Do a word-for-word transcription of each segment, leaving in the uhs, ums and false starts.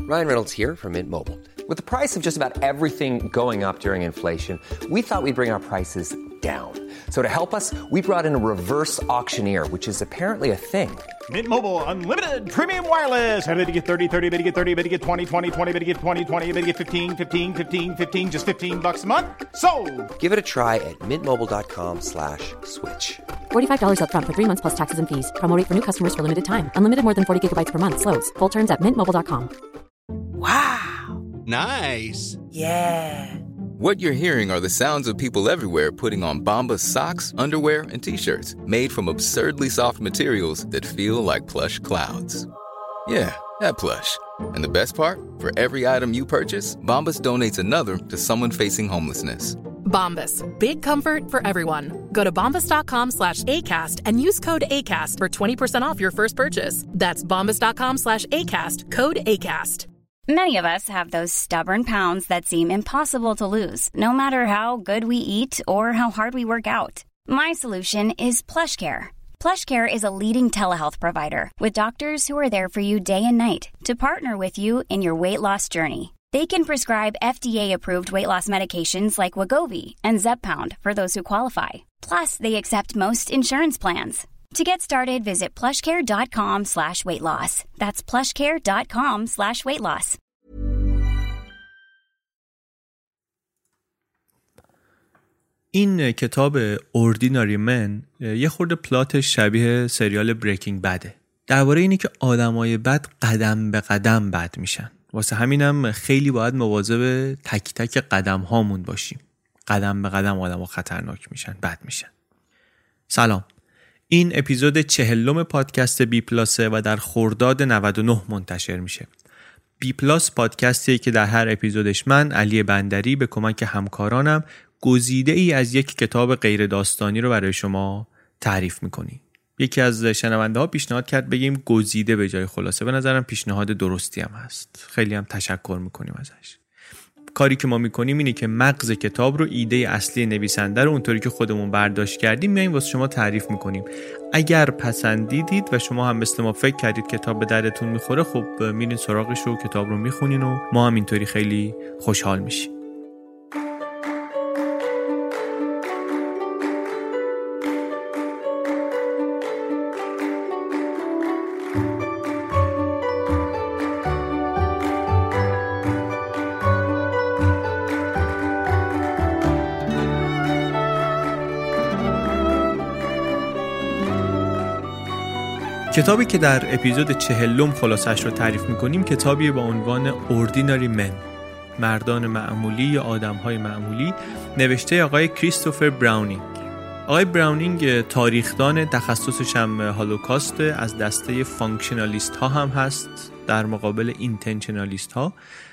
Ryan Reynolds here from Mint Mobile. With the price of just about everything going up during inflation, we thought we'd bring our prices down. So to help us, we brought in a reverse auctioneer, which is apparently a thing. Mint Mobile Unlimited Premium Wireless. How to get thirty, thirty, how to get thirty, how to get twenty, twenty, twenty, how to get twenty, twenty, how to get fifteen, fifteen, fifteen, fifteen, just fifteen bucks a month? Sold! Give it a try at mintmobile.com slash switch. forty-five dollars up front for three months plus taxes and fees. Promo rate for new customers for limited time. Unlimited more than forty gigabytes per month. Slows full terms at mint mobile dot com. Wow. Nice. Yeah. What you're hearing are the sounds of people everywhere putting on Bombas socks, underwear, and T-shirts made from absurdly soft materials that feel like plush clouds. Yeah, that plush. And the best part? For every item you purchase, Bombas donates another to someone facing homelessness. Bombas. Big comfort for everyone. Go to bombas.com slash ACAST and use code ACAST for twenty percent off your first purchase. That's bombas.com slash ACAST. Code ACAST. Many of us have those stubborn pounds that seem impossible to lose, no matter how good we eat or how hard we work out. My solution is PlushCare. PlushCare is a leading telehealth provider with doctors who are there for you day and night to partner with you in your weight loss journey. They can prescribe F D A-approved weight loss medications like Wegovy and Zepbound for those who qualify. Plus, they accept most insurance plans. To get started, visit plushcare.com slash weight loss. That's plushcare.com slash weight loss. این کتاب Ordinary Men یه خورده پلاتش شبیه سریال بریکینگ بده. درباره اینه که آدمای بد قدم به قدم بد میشن. واسه همینم خیلی باید مواظب تک تک قدم هامون باشیم. قدم به قدم آدم‌ها خطرناک میشن، بد میشن. سلام. این اپیزود چهلم پادکست بی پلاسه و در خرداد نود و نه منتشر میشه. بی پلاس پادکستیه که در هر اپیزودش من علی بندری به کمک همکارانم گزیده ای از یک کتاب غیر داستانی رو برای شما تعریف میکنیم. یکی از شنونده ها پیشنهاد کرد بگیم گزیده به جای خلاصه. به نظرم پیشنهاد درستی هم هست. خیلی هم تشکر میکنیم ازش. کاری که ما میکنیم اینه که مغز کتاب رو، ایده اصلی نویسنده رو اونطوری که خودمون برداشت کردیم میایم واسه شما تعریف میکنیم. اگر پسندیدید و شما هم مثل ما فکر کردید کتاب به دردتون میخوره، خب میرین سراغش و کتاب رو میخونین و ما هم اینطوری خیلی خوشحال میشیم. کتابی که در اپیزود چهلم خلاصش رو تعریف میکنیم کتابی با عنوان Ordinary Men، مردان معمولی یا آدم‌های معمولی، نوشته آقای کریستوفر براونینگ. آقای براونینگ تاریخدان، تخصصش هم هولوکاست، از دسته فانکشنالیست ها هم هست در مقابل اینتنشنالیست ها.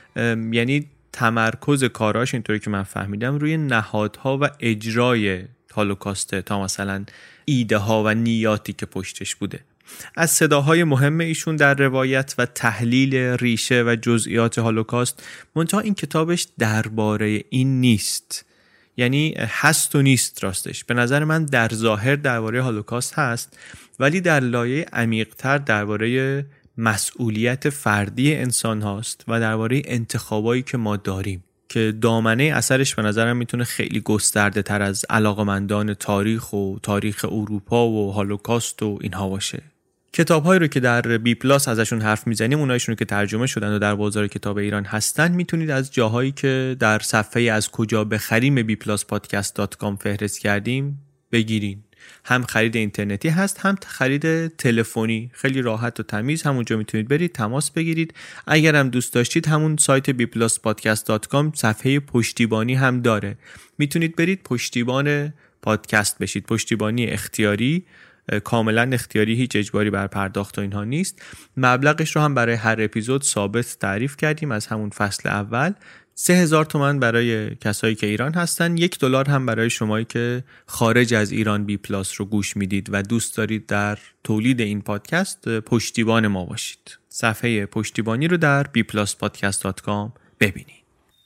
یعنی تمرکز کاراش اینطوری که من فهمیدم روی نهادها و اجرای هولوکاسته تا مثلا ایده ها و نیاتی که پشتش بوده. از صداهای مهم ایشون در روایت و تحلیل ریشه و جزئیات هولوکاست. منتها این کتابش درباره این نیست، یعنی هست و نیست. راستش به نظر من در ظاهر درباره هولوکاست هست، ولی در لایه عمیق‌تر درباره مسئولیت فردی انسان هاست و درباره انتخابایی که ما داریم که دامنه اثرش به نظرم میتونه خیلی گسترده تر از علاقمندان تاریخ و تاریخ اروپا و هولوکاست و اینها باشه. کتاب‌هایی رو که در بی پلاس ازشون حرف میزنیم، اونایشون که ترجمه شدن و در بازار کتاب ایران هستن، میتونید از جاهایی که در صفحه از کجا بخریم بی پلاس پادکست دات کام فهرست کردیم بگیرین. هم خرید اینترنتی هست، هم خرید تلفنی، خیلی راحت و تمیز. همونجا میتونید برید تماس بگیرید. اگر هم دوست داشتید همون سایت بی پلاس پادکست دات کام صفحه پشتیبانی هم داره، میتونید برید پشتیبان پادکست بشید. پشتیبانی اختیاری، کاملا اختیاری، هیچ اجباری بر پرداخت و اینها نیست. مبلغش رو هم برای هر اپیزود ثابت تعریف کردیم از همون فصل اول. سه هزار تومان برای کسایی که ایران هستن، یک دلار هم برای شمایی که خارج از ایران بی پلاس رو گوش میدید و دوست دارید در تولید این پادکست پشتیبان ما باشید. صفحه پشتیبانی رو در بی پلاس پادکست دات کام ببینید.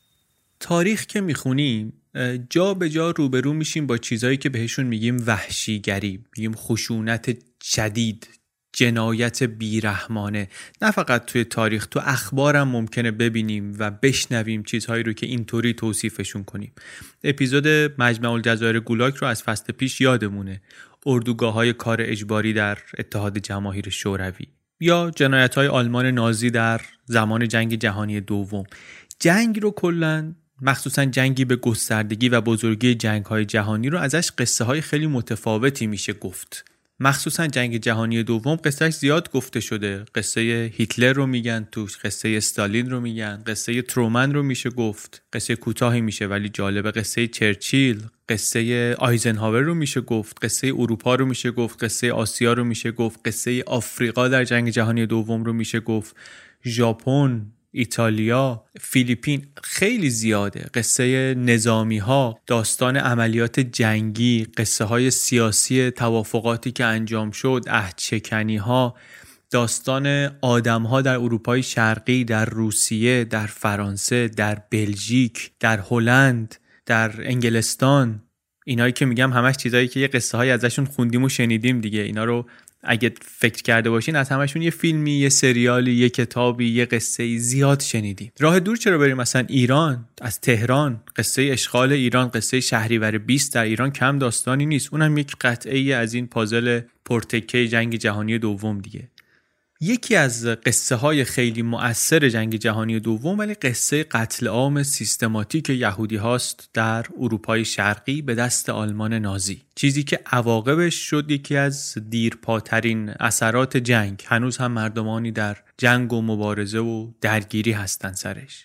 تاریخ که میخونیم جا به جا روبرو میشیم با چیزایی که بهشون میگیم وحشیگری، میگیم خشونت شدید، جنایت بیرحمانه. نه فقط توی تاریخ، تو اخبارم ممکنه ببینیم و بشنویم چیزهایی رو که اینطوری توصیفشون کنیم. اپیزود مجمع الجزایر گولاگ رو از فصل پیش یادمونه، اردوگاه‌های کار اجباری در اتحاد جماهیر شوروی یا جنایت‌های آلمان نازی در زمان جنگ جهانی دوم. جنگ رو کلاً، مخصوصاً جنگی به گستردگی و بزرگی جنگ‌های جهانی رو ازش قصه‌های خیلی متفاوتی میشه گفت. مخصوصاً جنگ جهانی دوم قصهش زیاد گفته شده. قصه هیتلر رو میگن توش، قصه استالین رو میگن، قصه ترومن رو میشه گفت. قصه کوتاهی میشه ولی جالبه. قصه چرچیل، قصه آیزنهاور رو میشه گفت، قصه اروپا رو میشه گفت، قصه آسیا رو میشه گفت، قصه آفریقا در جنگ جهانی دوم رو میشه گفت، ژاپن، ایتالیا، فیلیپین، خیلی زیاده. قصه نظامی ها، داستان عملیات جنگی، قصه های سیاسی، توافقاتی که انجام شد، عهدشکنی ها، داستان آدم ها در اروپای شرقی، در روسیه، در فرانسه، در بلژیک، در هلند، در انگلستان. اینایی که میگم همش چیزایی که یه قصه های ازشون خوندیم و شنیدیم دیگه. اینا رو اگه فکر کرده باشین از همشون یه فیلمی، یه سریالی، یه کتابی، یه قصه‌ای زیاد شنیدیم. راه دور چرا بریم؟ مثلا ایران، از تهران، قصه اشغال ایران، قصه شهریور بیست در ایران کم داستانی نیست. اونم یک قطعه از این پازل پرتکه جنگ جهانی دوم دیگه. یکی از قصه های خیلی مؤثر جنگ جهانی دوم ولی قصه قتل عام سیستماتیک یهودی هاست در اروپای شرقی به دست آلمان نازی. چیزی که عواقبش شد یکی از دیرپاترین اثرات جنگ. هنوز هم مردمانی در جنگ و مبارزه و درگیری هستن سرش.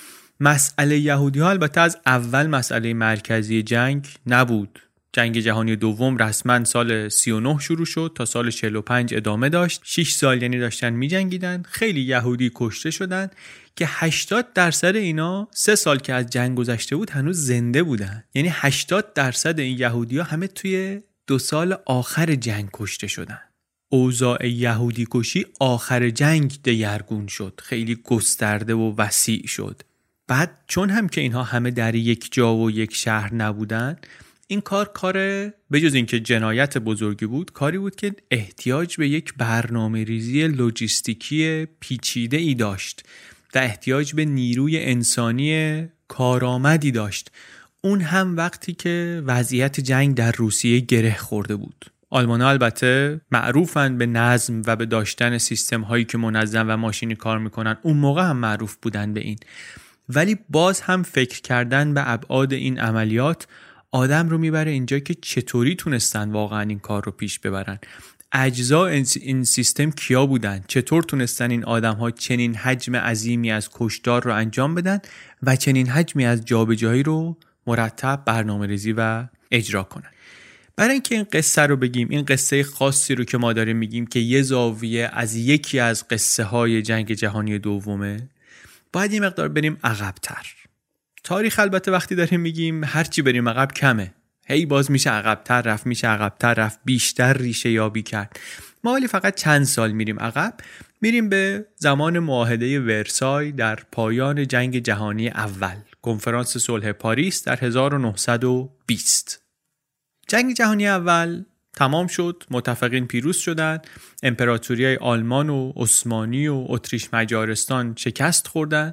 مسئله یهودی ها البته از اول مسئله مرکزی جنگ نبود. جنگ جهانی دوم رسما سال سی و نه شروع شد تا سال چهل و پنج ادامه داشت. شش سال یعنی داشتن می جنگیدن. خیلی یهودی کشته شدن که هشتاد درصد اینا سه سال که از جنگ گذشته بود هنوز زنده بودن. یعنی هشتاد درصد این یهودی ها همه توی دو سال آخر جنگ کشته شدن. اوضاع یهودی کشی آخر جنگ دگرگون شد، خیلی گسترده و وسیع شد. بعد چون هم که اینها همه در یک جا و یک شهر نبودن، این کار کار به جز اینکه جنایت بزرگی بود، کاری بود که احتیاج به یک برنامه ریزی لوجستیکی پیچیده ای داشت و احتیاج به نیروی انسانی کارآمدی داشت. اون هم وقتی که وضعیت جنگ در روسیه گره خورده بود. آلمان‌ها البته معروفن به نظم و به داشتن سیستم هایی که منظم و ماشینی کار میکنن. اون موقع هم معروف بودن به این، ولی باز هم فکر کردن به ابعاد این عملیات آدم رو میبره اینجا که چطوری تونستن واقعا این کار رو پیش ببرن. اجزا این سیستم کیا بودن؟ چطور تونستن این آدم ها چنین حجم عظیمی از کشتار رو انجام بدن و چنین حجمی از جابجایی رو مرتب برنامه ریزی و اجرا کنن؟ برای اینکه این قصه رو بگیم، این قصه خاصی رو که ما داریم میگیم که یه زاویه از یکی از قصه های جنگ جهانی دومه، باید یه مقدار بریم عقب‌تر. تاریخ البته وقتی داریم میگیم هرچی بریم عقب کمه، هی باز میشه عقب‌تر رفت، میشه عقب‌تر رفت، بیشتر ریشه یابی کرد. ما ولی فقط چند سال میریم عقب، میریم به زمان معاهده ورسای در پایان جنگ جهانی اول، کنفرانس صلح پاریس در هزار و نهصد و بیست. جنگ جهانی اول تمام شد، متفقین پیروز شدن، امپراتوری‌های آلمان و عثمانی و اتریش مجارستان شکست خوردن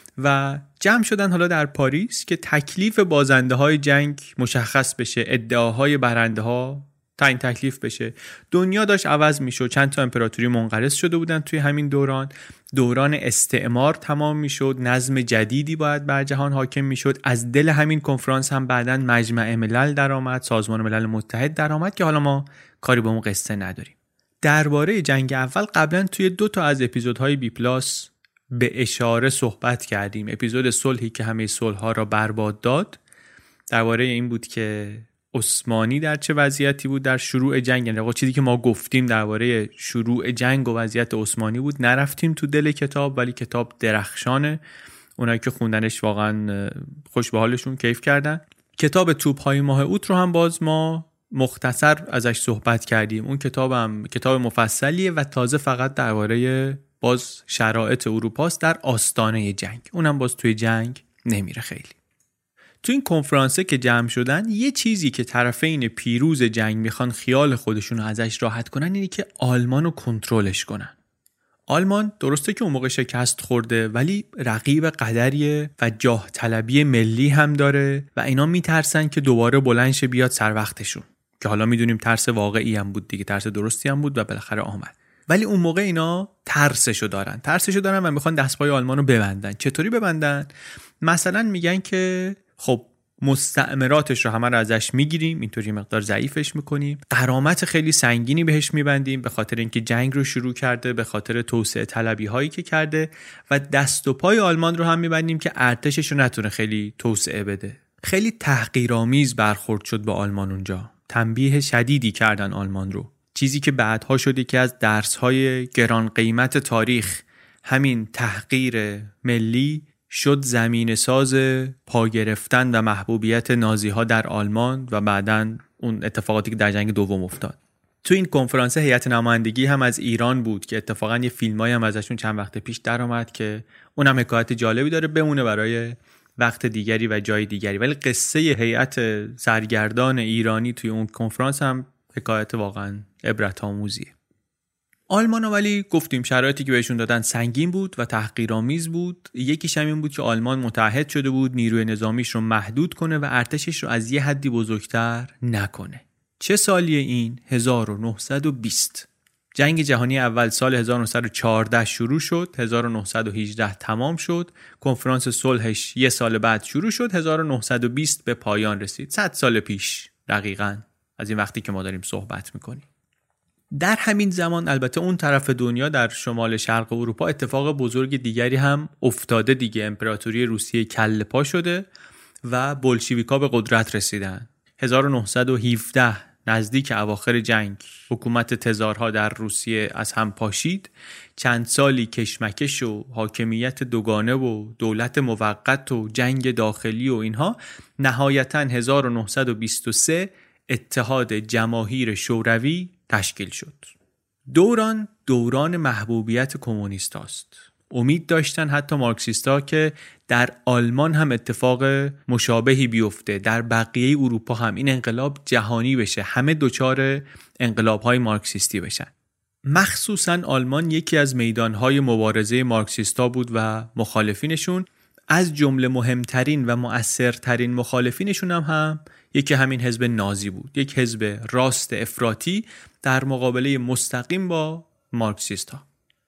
و جمع شدن حالا در پاریس که تکلیف بازنده های جنگ مشخص بشه، ادعاهای برنده ها تعیین تکلیف بشه. دنیا داشت عوض میشد، چند تا امپراتوری منقرض شده بودن توی همین دوران. دوران استعمار تمام میشد، نظم جدیدی باید بر جهان حاکم میشد. از دل همین کنفرانس هم بعداً مجمع ملل درآمد، سازمان ملل متحد درآمد که حالا ما کاری با اون قصه نداریم. درباره جنگ اول قبلا توی دو تا از اپیزودهای بی پلاس به اشاره صحبت کردیم. اپیزود صلحی که همه صلح‌ها را برباد داد درباره این بود که عثمانی در چه وضعیتی بود در شروع جنگ. یعنی چیزی که ما گفتیم درباره شروع جنگ و وضعیت عثمانی بود. نرفتیم تو دل کتاب، ولی کتاب درخشانه، اونایی که خوندنش واقعا خوش به حالشون کیف کردن. کتاب توپ‌های ماه اوت رو هم باز ما مختصر ازش صحبت کردیم. اون کتابم کتاب مفصلیه و تازه فقط درباره باز شرایط اروپاست در آستانه جنگ، اونم باز توی جنگ نمیره خیلی. تو این کنفرانسه که جمع شدن، یه چیزی که طرفین پیروز جنگ میخوان خیال خودشون رو ازش راحت کنن اینه که آلمان رو کنترلش کنن. آلمان درسته که اون موقع شکست خورده، ولی رقیب قدریه و جاه طلبی ملی هم داره و اینا میترسن که دوباره بلند شه بیاد سر وقتشون، که حالا میدونیم ترس واقعی هم بود دیگه، ترس درستی هم بود و بالاخره آمد. ولی اون موقع اینا ترسشو دارن ترسشو دارن و میخوان دستپای آلمان رو ببندن. چطوری ببندن؟ مثلا میگن که خب مستعمراتش رو همه رو ازش میگیریم، اینطوری مقدار ضعیفش میکنیم، غرامت خیلی سنگینی بهش میبندیم به خاطر اینکه جنگ رو شروع کرده، به خاطر توسعه طلبی هایی که کرده، و دست و پای آلمان رو هم میبندیم که ارتشش رو نتونه خیلی توسعه بده. خیلی تحقیرآمیز برخورد شد با آلمان اونجا، تنبیه شدیدی کردن آلمان رو، چیزی که بعدها شد یکی از درس‌های گران قیمت تاریخ. همین تحقیر ملی شد زمین ساز پا گرفتن و محبوبیت نازی‌ها در آلمان و بعداً اون اتفاقاتی که در جنگ دوم افتاد. تو این کنفرانس هیئت نمایندگی هم از ایران بود که اتفاقاً یه فیلمایی هم ازشون چند وقت پیش در اومد که اونم حکایت جالبی داره، بمونه برای وقت دیگری و جای دیگری. ولی قصه هیئت سرگردان ایرانی توی اون کنفرانس هم حکایت واقعاً عبرت آموزیه. آلمانا ولی گفتیم شرایطی که بهشون دادن سنگین بود و تحقیرآمیز بود. یکیش هم این بود که آلمان متحد شده بود نیروی نظامیش رو محدود کنه و ارتشش رو از یه حدی بزرگتر نکنه. چه سالیه این؟ هزار و نهصد و بیست. جنگ جهانی اول سال هزار و نهصد و چهارده شروع شد، هزار و نهصد و هجده تمام شد. کنفرانس صلحش یه سال بعد شروع شد، هزار و نهصد و بیست به پایان رسید. صد سال پیش دقیقاً از این وقتی که ما داریم صحبت میکنیم. در همین زمان البته اون طرف دنیا در شمال شرق اروپا اتفاق بزرگ دیگری هم افتاده دیگه. امپراتوری روسیه کله پا شده و بولشویکا به قدرت رسیدن. هزار و نهصد و هفده نزدیک اواخر جنگ حکومت تزارها در روسیه از هم پاشید. چند سالی کشمکش و حاکمیت دوگانه و دولت موقت و جنگ داخلی و اینها. نهایتاً هزار و نهصد و بیست و سه اتحاد جماهیر شوروی تشکیل شد. دوران دوران محبوبیت کمونیستاست. امید داشتن حتی مارکسیستا که در آلمان هم اتفاق مشابهی بیفته، در بقیه اروپا هم این انقلاب جهانی بشه، همه دوچار انقلاب‌های مارکسیستی بشن. مخصوصاً آلمان یکی از میدان‌های مبارزه مارکسیستا بود و مخالفینشون، از جمله مهمترین و مؤثرترین مخالفینشون هم, هم یکی همین حزب نازی بود، یک حزب راست افراطی در مقابله مستقیم با مارکسیستا.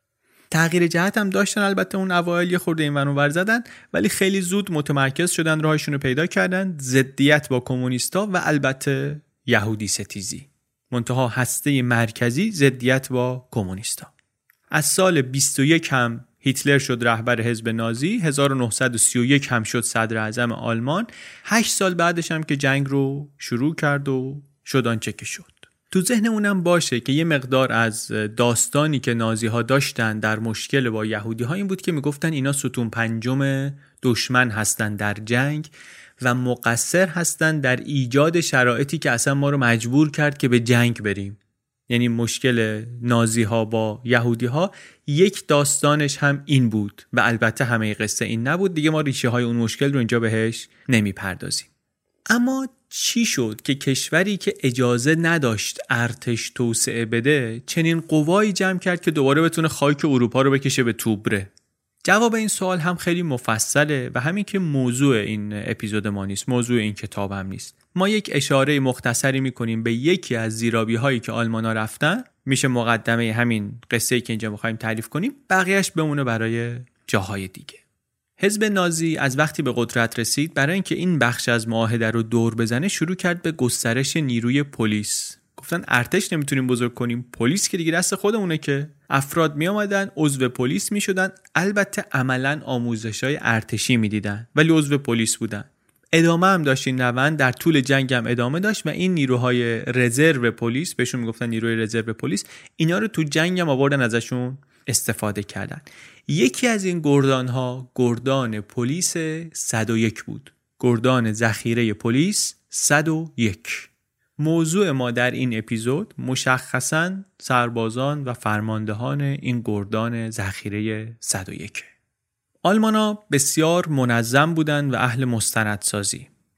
تغییر جهت هم داشتن البته، اون اوایل یه خورده این ور اون ور زدن، ولی خیلی زود متمرکز شدن، راهشون رو پیدا کردن، ضدیت با کمونیستا و البته یهودی ستیزی. منتها هسته مرکزی ضدیت با کمونیستا. از سال بیست و یک هم هیتلر شد رهبر حزب نازی، هزار و نهصد و سی و یک هم شد صدر اعظم آلمان. هشت سال بعدش هم که جنگ رو شروع کرد و شد آنچه که شد. تو ذهن اونم باشه که یه مقدار از داستانی که نازی ها داشتن در مشکل با یهودی ها این بود که میگفتن اینا ستون پنجم دشمن هستن در جنگ و مقصر هستن در ایجاد شرایطی که اصلا ما رو مجبور کرد که به جنگ بریم. یعنی مشکل نازی ها با یهودی ها یک داستانش هم این بود و البته همه قصه این نبود دیگه، ما ریشه های اون مشکل رو اینجا بهش نمی پردازیم. اما چی شد که کشوری که اجازه نداشت ارتش توسعه بده چنین قوایی جمع کرد که دوباره بتونه خاک اروپا رو بکشه به توبره؟ جواب این سوال هم خیلی مفصله و همین که موضوع این اپیزود ما نیست، موضوع این کتاب هم نیست. ما یک اشاره مختصری میکنیم به یکی از زیرابی هایی که آلمانا رفتن، میشه مقدمه همین قصه‌ای که اینجا میخوایم تعریف کنیم، بقیهش بمونه برای جاهای دیگه. حزب نازی از وقتی به قدرت رسید، برای اینکه این بخش از معاهده رو دور بزنه شروع کرد به گسترش نیروی پلیس. گفتن ارتش نمیتونیم بزرگ کنیم، پلیس که دیگه دست خودمونه، که افراد می آمدن عضو پلیس می شدن. البته عملاً آموزش‌های ارتشی میدیدن ولی عضو پلیس بودن. ادامه هم داشت این روند، در طول جنگ هم ادامه داشت و این نیروهای رزرو پلیس، بهشون میگفتن نیروی رزرو پلیس، اینا رو تو جنگ هم آوردن ازشون استفاده کردن. یکی از این گردان‌ها گردان پلیس صد و یک بود. گردان ذخیره پلیس صد و یک. موضوع ما در این اپیزود مشخصاً سربازان و فرماندهان این گردان ذخیره صد و یک. آلمانا بسیار منظم بودند و اهل مستندسازی.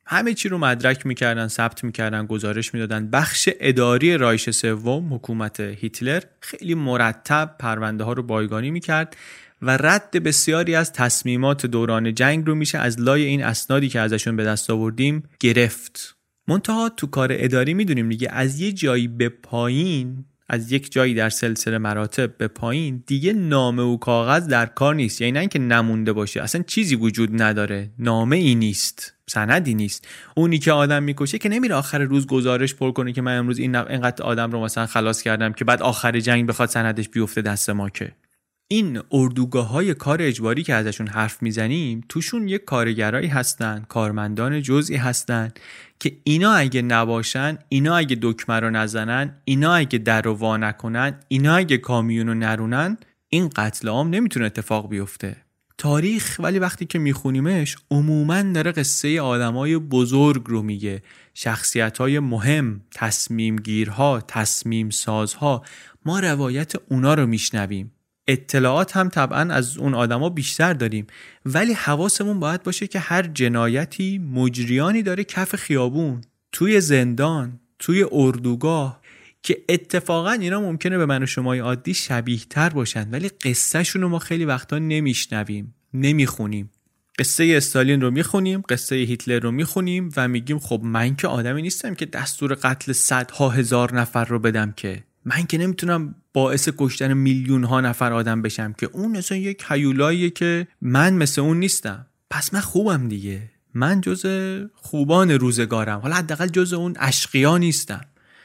همه چی رو مدرک میکردن، ثبت میکردن، گزارش میدادن. بخش اداری رایش سوم، حکومت هیتلر، خیلی مرتب پرونده ها رو بایگانی میکرد و رد بسیاری از تصمیمات دوران جنگ رو میشه از لای این اسنادی که ازشون به دست آوردیم گرفت. منتها تو کار اداری میدونیم دیگه، از یه جایی به پایین، از یک جایی در سلسله مراتب به پایین دیگه نامه و کاغذ در کار نیست. یعنی نه اینکه نمونده باشه، اصلا چیزی وجود نداره، نامه ای نیست، سندی نیست. اونی که آدم میکشه که نمیره آخر روز گزارش پر کنه که من امروز این اینقدر آدم رو مثلا خلاص کردم که بعد آخر جنگ بخواد سندش بیفته دست ما. که این اردوگاه‌های کار اجباری که ازشون حرف میزنیم توشون یک کارگرایی هستن، کارمندان جزئی هستن که اینا اگه نباشن، اینا اگه دکمه رو نزنن، اینا اگه در رو وا نکنن، اینا اگه کامیون رو نرونن، این قتل عام نمیتونه اتفاق بیفته. تاریخ ولی وقتی که میخونیمش عموماً داره قصه آدمای بزرگ رو میگه، شخصیت‌های مهم، تصمیم گیرها، تصمیم سازها. ما روایت اونا رو میشنویم. اطلاعات هم طبعاً از اون آدما بیشتر داریم، ولی حواسمون باید باشه که هر جنایتی مجریانی داره کف خیابون، توی زندان، توی اردوگاه، که اتفاقاً اینا ممکنه به من و شمای عادی شبیه تر باشن، ولی قصه شونو ما خیلی وقتا نمیشنویم، نمیخونیم. قصه استالین رو میخونیم، قصه هیتلر رو میخونیم و میگیم خب من که آدمی نیستم که دستور قتل صدها هزار نفر رو بدم، که من که نمیتونم باعث کشتن میلیون ها نفر آدم بشم، که اون اصلا یک هیولاییه که من مثل اون نیستم. پس من خوبم دیگه، من جز خوبان روزگارم، حالا حداقل جز اون اشقیا نیستم.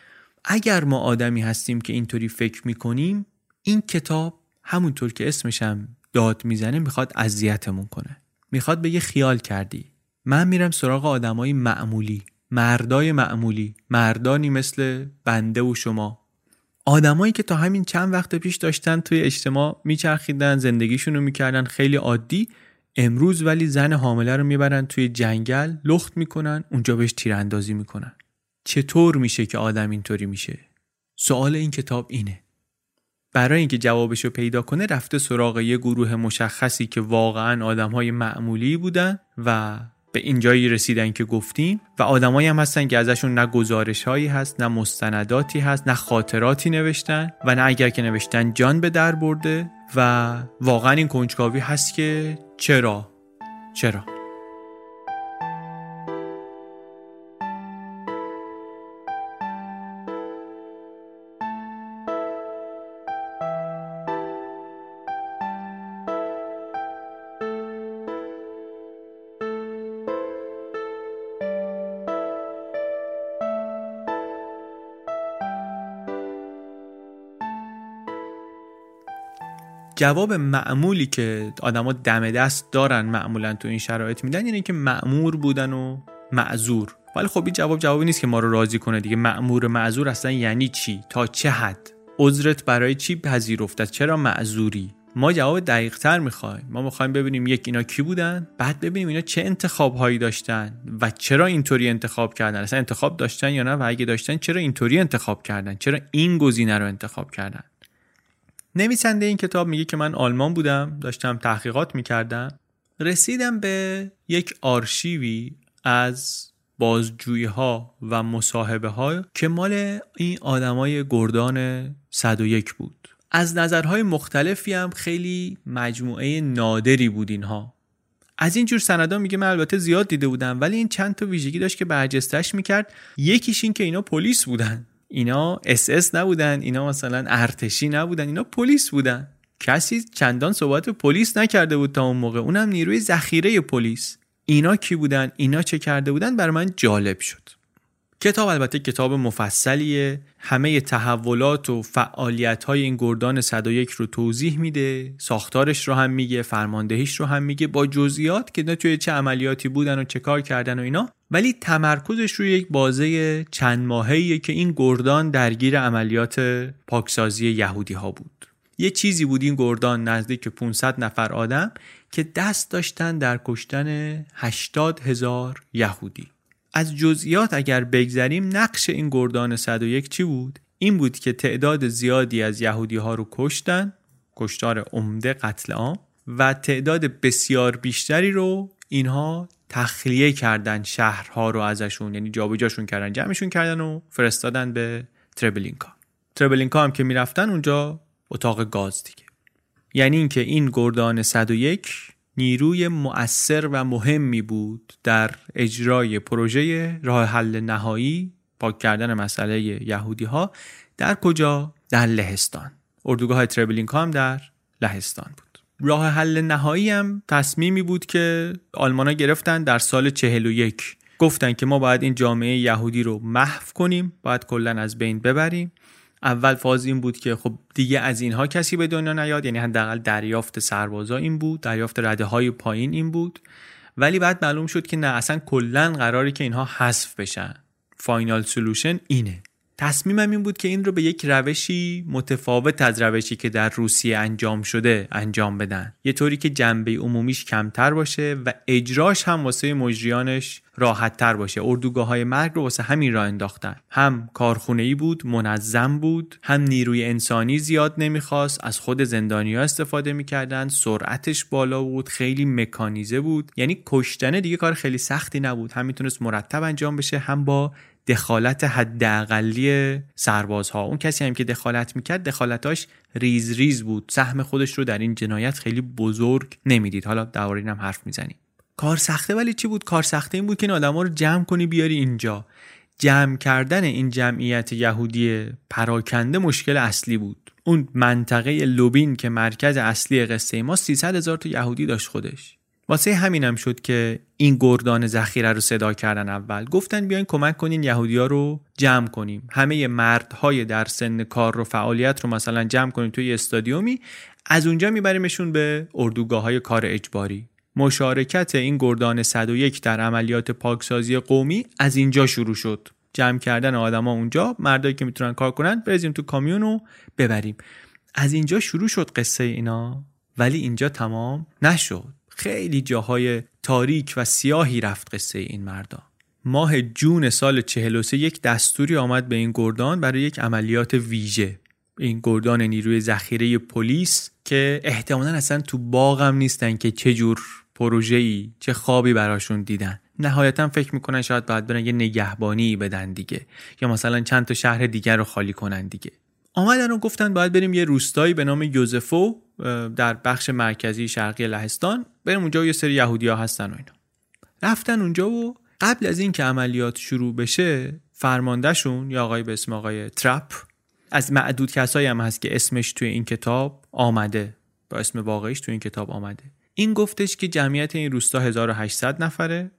اگر ما آدمی هستیم که اینطوری فکر میکنیم، این کتاب همونطور که اسمش هم داد میزنه میخواد اذیتمون کنه، میخواد بگه خیال کردی من میرم سراغ آدمای معمولی، مردای معمولی، مردانی مثل بنده و شما، آدمایی که تا همین چند وقت پیش داشتن توی اجتماع میچرخیدن، زندگیشونو میکردن خیلی عادی، امروز ولی زن حامله رو میبرن توی جنگل لخت میکنن، اونجا بهش تیراندازی میکنن. چطور میشه که آدم اینطوری میشه؟ سوال این کتاب اینه. برای اینکه جوابشو پیدا کنه رفته سراغ یه گروه مشخصی که واقعاً آدمهای معمولی بودن و به اینجایی رسیدن که گفتیم، و آدمایی هم هستن که ازشون نه گزارش‌هایی هست، نه مستنداتی هست، نه خاطراتی نوشتن و نه اگر که نوشتن جان به در برده. و واقعاً این کنجکاوی هست که چرا؟ چرا؟ جواب معمولی که آدما دم دست دارن معمولا تو این شرایط میدن اینه که مأمور بودن و معذور. ولی خب این جواب جوابی نیست که ما رو راضی کنه دیگه. مأمور و معذور اصلا یعنی چی؟ تا چه حد؟ عذرت برای چی پذیرفته؟ چرا معذوری؟ ما جواب دقیق تر میخوایم. ما میخوایم ببینیم یک اینا کی بودن، بعد ببینیم اینا چه انتخابهایی داشتن و چرا اینطوری انتخاب کردن، اصلا انتخاب داشتن یا نه، و اگه داشتن چرا اینطوری انتخاب کردن، چرا این گزینه رو انتخاب کردن. نویسنده این کتاب میگه که من آلمان بودم، داشتم تحقیقات میکردم، رسیدم به یک آرشیوی از بازجویی ها و مصاحبه ها که مال این آدمای گردان صد و یک بود. از نظرهای مختلفی هم خیلی مجموعه نادری بود اینها. از این جور سندا میگه من البته زیاد دیده بودم، ولی این چند تا ویژگی داشت که برجستش میکرد. یکیش این که اینا پلیس بودن، اینا اس اس نبودن، اینا مثلا ارتشی نبودن، اینا پلیس بودن. کسی چندان صحبت پلیس نکرده بود تا اون موقع، اونم نیروی ذخیره پلیس. اینا کی بودن؟ اینا چه کرده بودن؟ برای من جالب شد. کتاب البته کتاب مفصلیه، همه تحولات و فعالیت‌های این گردان صد و یک رو توضیح میده، ساختارش رو هم میگه، فرماندهیش رو هم میگه با جزئیات که توی چه عملیاتی بودن و چه کار کردن و اینا، ولی تمرکزش روی یک بازه چند ماهه‌ایه که این گردان درگیر عملیات پاکسازی یهودی‌ها بود. یه چیزی بود این گردان نزدیک پانصد نفر آدم که دست داشتن در کشتن هشتاد هزار یهودی. از جزئیات اگر بگذریم، نقش این گردان صد و یک چی بود؟ این بود که تعداد زیادی از یهودی ها رو کشتن، کشتار عمده، قتل عام، و تعداد بسیار بیشتری رو اینها تخلیه کردن شهرها رو ازشون، یعنی جابجاشون کردن، جمعشون کردن و فرستادن به تربلینکا. تربلینکا هم که میرفتن اونجا اتاق گاز دیگه. یعنی اینکه این گردان صد و یک نیروی مؤثر و مهمی بود در اجرای پروژه راه حل نهایی، پاک کردن مسئله یهودی ها. در کجا؟ در لهستان. اردوگاه تربلینکا هم در لهستان بود. راه حل نهایی هم تصمیمی بود که آلمان‌ها گرفتن در سال چهل و یک. گفتن که ما باید این جامعه یهودی رو محو کنیم، باید کلاً از بین ببریم. اول فاز این بود که خب دیگه از اینها کسی به دنیا نیاد، یعنی حداقل دریافت سربازا این بود، دریافت رده‌های پایین این بود. ولی بعد معلوم شد که نه، اصلا کلاً قراره که اینها حذف بشن. فاینال سولوشن اینه. تصمیمم این بود که این رو به یک روشی متفاوت از روشی که در روسیه انجام شده انجام بدن، یه طوری که جنبه عمومیش کمتر باشه و اجراش هم واسه مجریانش راحت تر باشه. اردوگاه‌های مرگ رو واسه همین راه انداختن. هم کارخونه‌ای بود، منظم بود، هم نیروی انسانی زیاد نمیخواست، از خود زندانی‌ها استفاده می‌کردن، سرعتش بالا بود، خیلی مکانیزه بود. یعنی کشتن دیگه کار خیلی سختی نبود، هم میتونست مرتب انجام بشه، هم با دخالت حداقلی سربازها. اون کسی هم که دخالت میکرد دخالتاش ریز ریز بود، سهم خودش رو در این جنایت خیلی بزرگ نمیدید. حالا درباره اینم حرف میزنیم. کار سخته ولی چی بود؟ کار سخته این بود که این آدما رو جمع کنی بیاری اینجا. جمع کردن این جمعیت یهودی پراکنده مشکل اصلی بود. اون منطقه لوبین که مرکز اصلی قصه ما سیصد هزار تا یهودی داشت خودش. واسه همینم شد که این گردان ذخیره رو صدا کردن. اول گفتن بیاین کمک کنین یهودی‌ها رو جمع کنیم، همه مردهای در سن کار رو فعالیت رو مثلا جمع کنیم توی استادیومی، از اونجا میبریمشون به اردوگاه‌های کار اجباری. مشارکت این گردان صد و یک در عملیات پاکسازی قومی از اینجا شروع شد. جمع کردن آدما اونجا، مردایی که میتونن کار کنن بریزیم تو کامیون و ببریم. از اینجا شروع شد قصه اینا. ولی اینجا تمام نشد. خیلی جاهای تاریک و سیاهی رفت قصه این مردا. ماه جون سال چهل و سه یک دستوری آمد به این گردان برای یک عملیات ویژه. این گردان نیروی ذخیره پلیس که احتمالاً اصلا تو باغ هم نیستن که چه جور پروژه‌ای، چه خوابی براشون دیدن. نهایتاً فکر میکنن شاید باید برن یه نگهبانی بدن دیگه، یا مثلا چند تا شهر دیگر رو خالی کنن دیگه. آمدن و گفتن باید بریم یه روستایی به نام یوزفو در بخش مرکزی شرقی لهستان، بریم اونجا و یه سری یهودی‌ها هستن و اینا. رفتن اونجا و قبل از این که عملیات شروع بشه فرماندهشون، یا آقای به اسم آقای ترپ، از معدود کسایی هم هست که اسمش توی این کتاب آمده، با اسم واقعیش توی این کتاب آمده، این گفتش که جمعیت این روستا هزار و هشتصد نفره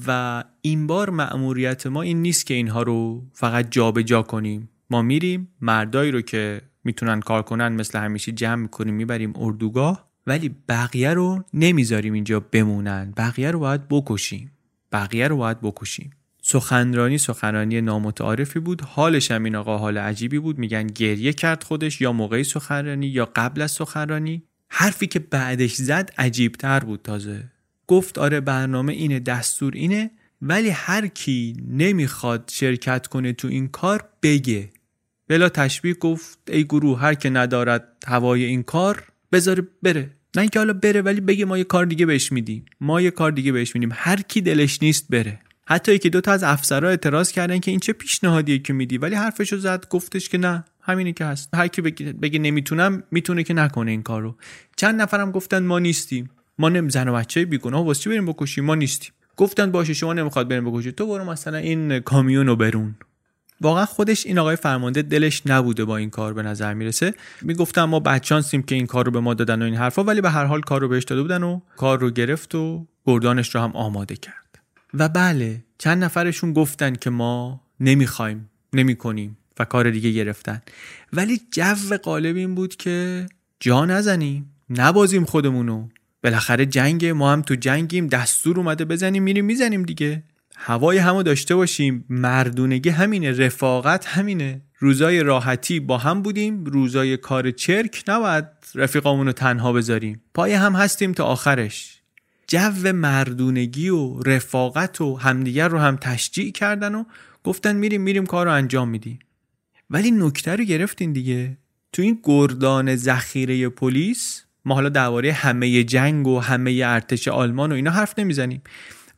و این بار مأموریت ما این نیست که اینها رو فقط جابجا کنیم. ما میریم مردایی رو که میتونن کار کنن مثل همیشه جمع میکنیم میبریم اردوگاه، ولی بقیه رو نمیذاریم اینجا بمونن، بقیه رو باید بکشیم بقیه رو باید بکشیم. سخنرانی سخنرانی نامتعارفی بود. حالش هم این آقا حال عجیبی بود. میگن گریه کرد خودش، یا موقع سخنرانی یا قبل از سخنرانی. حرفی که بعدش زد عجیب تر بود. تازه گفت آره برنامه اینه، دستور اینه، ولی هر کی نمیخواد شرکت کنه تو این کار بگه. بلا تشبیه گفت ای گروه، هر که ندارد هوای این کار بذاره بره. نه اینکه حالا بره ولی بگه ما یه کار دیگه بهش میدیم، ما یه کار دیگه بهش میدیم. هر کی دلش نیست بره. حتی یکی دو تا از افسرها اعتراض کردن که این چه پیشنهادیه که میدی، ولی حرفشو زد، گفتش که نه همینی که هست. هر کی بگه, بگه نمیتونم، میتونه که نکنه این کارو. چند نفرم گفتن ما نیستیم، ما نم زن و بچه بیگناه واسه چی بریم بکشیم، ما نیستیم. گفتن باشه شما نمیخواد بریم بکشید، تو برو مثلا این کامیونو برون. واقعا خودش این آقای فرمانده دلش نبوده با این کار، به نظر میرسه. میگفتن ما بچانسیم که این کار رو به ما دادن و این حرفا، ولی به هر حال کار رو بهش داده بودن و کار رو گرفت و گردانش رو هم آماده کرد. و بله چند نفرشون گفتن که ما نمیخوایم، نمیکنیم و کار دیگه گرفتن. ولی جو غالب این بود که جا نزنیم، نبازیم خودمونو. بالاخره جنگ، ما هم تو جنگیم، دستور اومده بزنیم میریم میزنیم دیگه. هوای همو داشته باشیم. مردونگی همینه، رفاقت همینه. روزای راحتی با هم بودیم، روزای کار چرک نباید رفیقامونو تنها بذاریم. پای هم هستیم تا آخرش. جو مردونگی و رفاقت و همدیگر رو هم تشجیع کردن و گفتن میریم میریم کار رو انجام میدیم. ولی نکته رو گرفتین دیگه. تو این گردان ذخیره پلیس ما حالا درباره همه جنگ و همه ارتش آلمان و اینا حرف نمیزنیم،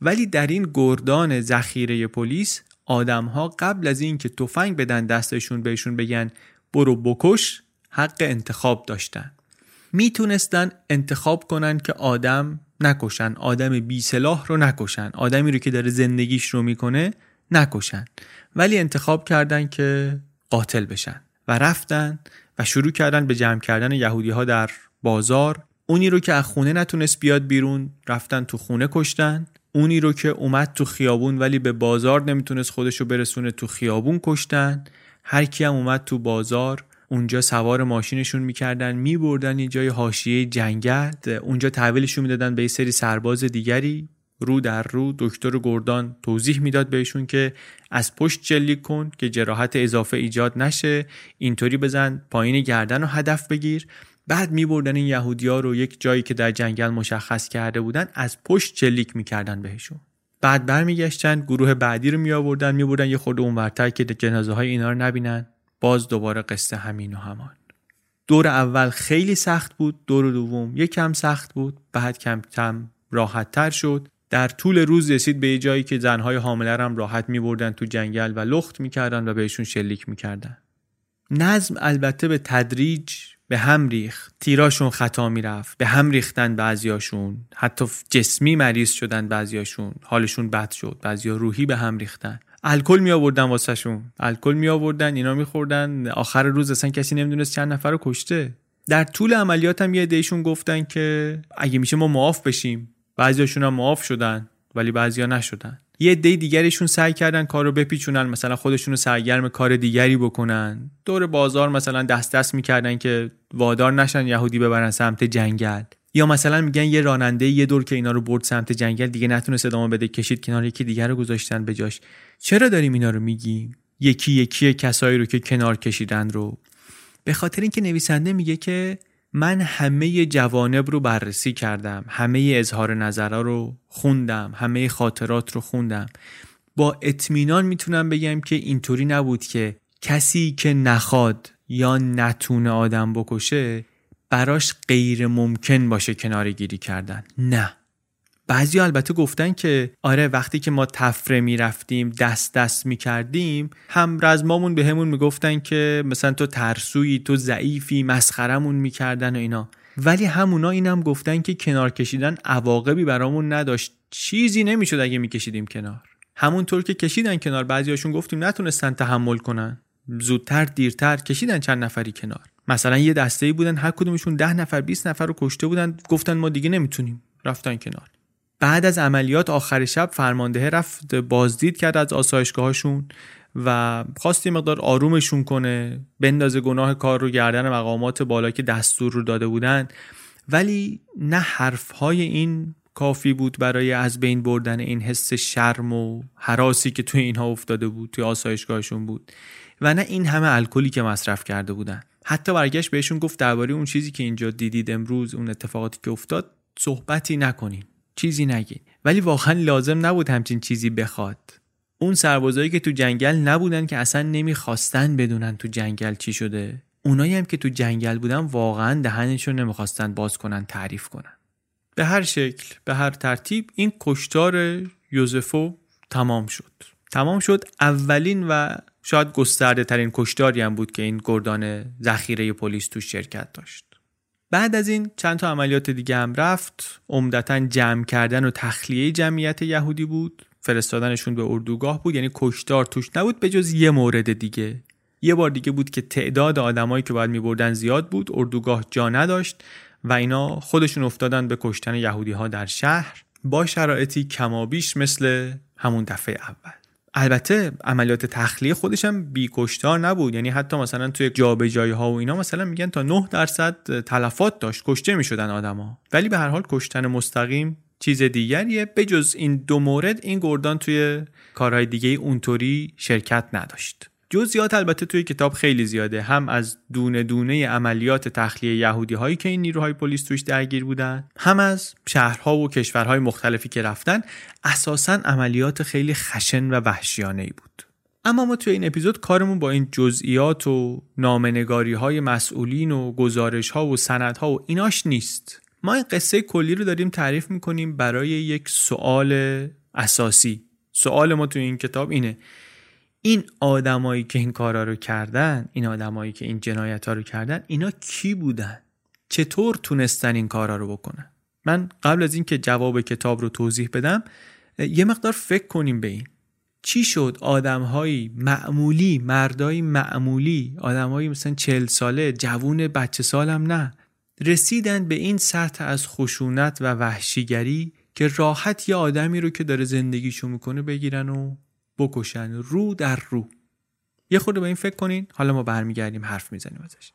ولی در این گردان ذخیره پلیس آدم‌ها قبل از این که تفنگ بدن دستشون بهشون بگن برو بکش حق انتخاب داشتن. میتونستن انتخاب کنن که آدم نکشن، آدم بی سلاح رو نکشن، آدمی رو که داره زندگیش رو میکنه نکشن، ولی انتخاب کردن که قاتل بشن و رفتن و شروع کردن به جمع کردن یهودی‌ها در بازار. اونی رو که از خونه نتونست بیاد بیرون رفتن تو خونه کشتن، اونی رو که اومد تو خیابون ولی به بازار نمیتونست خودشو برسونه تو خیابون کشتن. هر کی هم اومد تو بازار اونجا سوار ماشینشون میکردن میبردن یه جای حاشیه جنگل، اونجا تحویلشون میدادن به یه سری سرباز دیگری. رو در رو دکتر گردان توضیح میداد بهشون که از پشت جلیک کن که جراحت اضافه ایجاد نشه، اینطوری بزن پایین گردن رو هدف بگیر. بعد میبردن این یهودی‌ها رو یک جایی که در جنگل مشخص کرده بودن از پشت جلیک میکردن بهشون. بعد برمیگشتن گروه بعدی رو میآوردن میبردن یه خورده اونورتر که جنازه های اینا رو نبینن. باز دوباره قصه همین و همان. دور اول خیلی سخت بود، دور دوم یک کم سخت بود، بعد کم کم راحت تر شد. در طول روز رسید به یه جایی که زنهای حامله هم راحت میبردن تو جنگل و لخت میکردن و بهشون شلیک میکردن. نظم البته به تدریج به هم ریخت، تیراشون خطا میرفت، به هم ریختن بعضیاشون، حتی جسمی مریض شدن بعضیاشون، حالشون بد شد، بعضیا روحی به هم ریختن. الکل می آوردن واسهشون، الکل می آوردن اینا میخوردن، آخر روز اصلا کسی نمیدونست چند نفر رو کشته. در طول عملیات هم یه عده‌شون گفتن که اگه میشه ما معاف بشیم، بعضیاشون هم معاف شدن ولی بعضیا نشدن. یه عده دیگرشون سعی کردن کارو بپیچونن، مثلا خودشونو سرگرم کار دیگری بکنن، دور بازار مثلا دست دست میکردن که وادار نشن یهودی ببرن سمت جنگل، یا مثلا میگن یه راننده یه دور که اینا رو برد سمت جنگل دیگه نتونست ادامه بده، کشید کنار، یکی دیگر رو گذاشتن به جاش. چرا داریم اینا رو میگیم؟ یکی یکی کسایی رو که کنار کشیدن رو. به خاطر اینکه نویسنده میگه که من همه جوانب رو بررسی کردم، همه اظهار نظرها رو خوندم، همه خاطرات رو خوندم. با اطمینان میتونم بگم که اینطوری نبود که کسی که نخواد یا نتونه آدم بکشه براش غیر ممکن باشه کناره‌گیری کردن. نه. بعضی البته گفتن که آره وقتی که ما تفره میرفتیم دست دست میکردیم هم رزمامون به همون میگفتن که مثلا تو ترسویی، تو ضعیفی، مسخرمون میکردن و اینا، ولی همونا اینم گفتن که کنار کشیدن عواقبی برامون نداشت، چیزی نمیشد اگه میکشیدیم کنار. همونطور که کشیدن کنار بعضیاشون گفتیم نتونستن تحمل کنن، زودتر دیرتر کشیدن چند نفری کنار. مثلا یه دسته‌ای بودن هر کدومشون ده نفر بیست نفر رو کشته بودن، گفتن ما دیگه نمیتونیم، رفتن کنار. بعد از عملیات آخر شب فرمانده رفت بازدید کرد از آسایشگاهشون و خواست یه مقدار آرومشون کنه، بندازه گناه کار رو گردن مقامات بالا که دستور رو داده بودن، ولی نه حرفهای این کافی بود برای از بین بردن این حس شرم و هراسی که توی اینها افتاده بود، توی آسایشگاهشون بود، و نه این همه الکلی که مصرف کرده بودن. حتی برگشت بهشون گفت درباره اون چیزی که اینجا دیدید امروز، اون اتفاقاتی که افتاد صحبتی نکنین، چیزی نگین. ولی واقعا لازم نبود همچین چیزی بخواد. اون سربازایی که تو جنگل نبودن که اصلا نمیخواستن بدونن تو جنگل چی شده، اونایی هم که تو جنگل بودن واقعا دهنشون نمیخواستن باز کنن تعریف کنن. به هر شکل به هر ترتیب این کشتار یوزفو تمام شد. تمام شد. اولین و شاید گسترده ترین کشتاری هم بود که این گردان ذخیره پلیس تو شرکت داشت. بعد از این چند تا عملیات دیگه هم رفت. عمدتاً جمع کردن و تخلیه جمعیت یهودی بود، فرستادنشون به اردوگاه بود، یعنی کشتار توش نبود به جز یه مورد دیگه. یه بار دیگه بود که تعداد آدمایی که باید می‌بردن زیاد بود، اردوگاه جا نداشت و اینا خودشون افتادن به کشتن یهودی‌ها در شهر با شرایطی کمابیش مثل همون دفعه اول. البته عملیات تخلیه خودش هم بی کشتار نبود، یعنی حتی مثلا توی جابجایی ها و اینا مثلا میگن تا نه درصد تلفات داشت، کشته میشدن آدما، ولی به هر حال کشتن مستقیم چیز دیگریه. بجز این دو مورد این گردان توی کارهای دیگه اونطوری شرکت نداشت. جزئیات البته توی کتاب خیلی زیاده، هم از دونه دونه عملیات تخلیه یهودی هایی که این نیروهای پلیس توش درگیر بودن، هم از شهرها و کشورهای مختلفی که رفتن. اساساً عملیات خیلی خشن و وحشیانه‌ای بود. اما ما توی این اپیزود کارمون با این جزئیات و نامه‌نگاری های مسئولین و گزارش ها و سند ها و ایناش نیست. ما این قصه کلی رو داریم تعریف میکنیم برای یک سوال اساسی. سوال ما تو این کتاب اینه، این آدمایی که این کارا رو کردن، این آدمایی که این جنایت‌ها رو کردن، اینا کی بودن؟ چطور تونستن این کارا رو بکنن؟ من قبل از این که جواب کتاب رو توضیح بدم یه مقدار فکر کنیم به این. چی شد آدم‌های معمولی، مردای معمولی، آدم‌های مثلا چهل ساله، جوون بچه سالم نه، رسیدن به این سطح از خشونت و وحشیگری که راحت یه آدمی رو که داره زندگیشو میکنه بگیرن و بکشن رو در رو. یه خورده به این فکر کنین، حالا ما برمیگردیم حرف میزنیم ازش.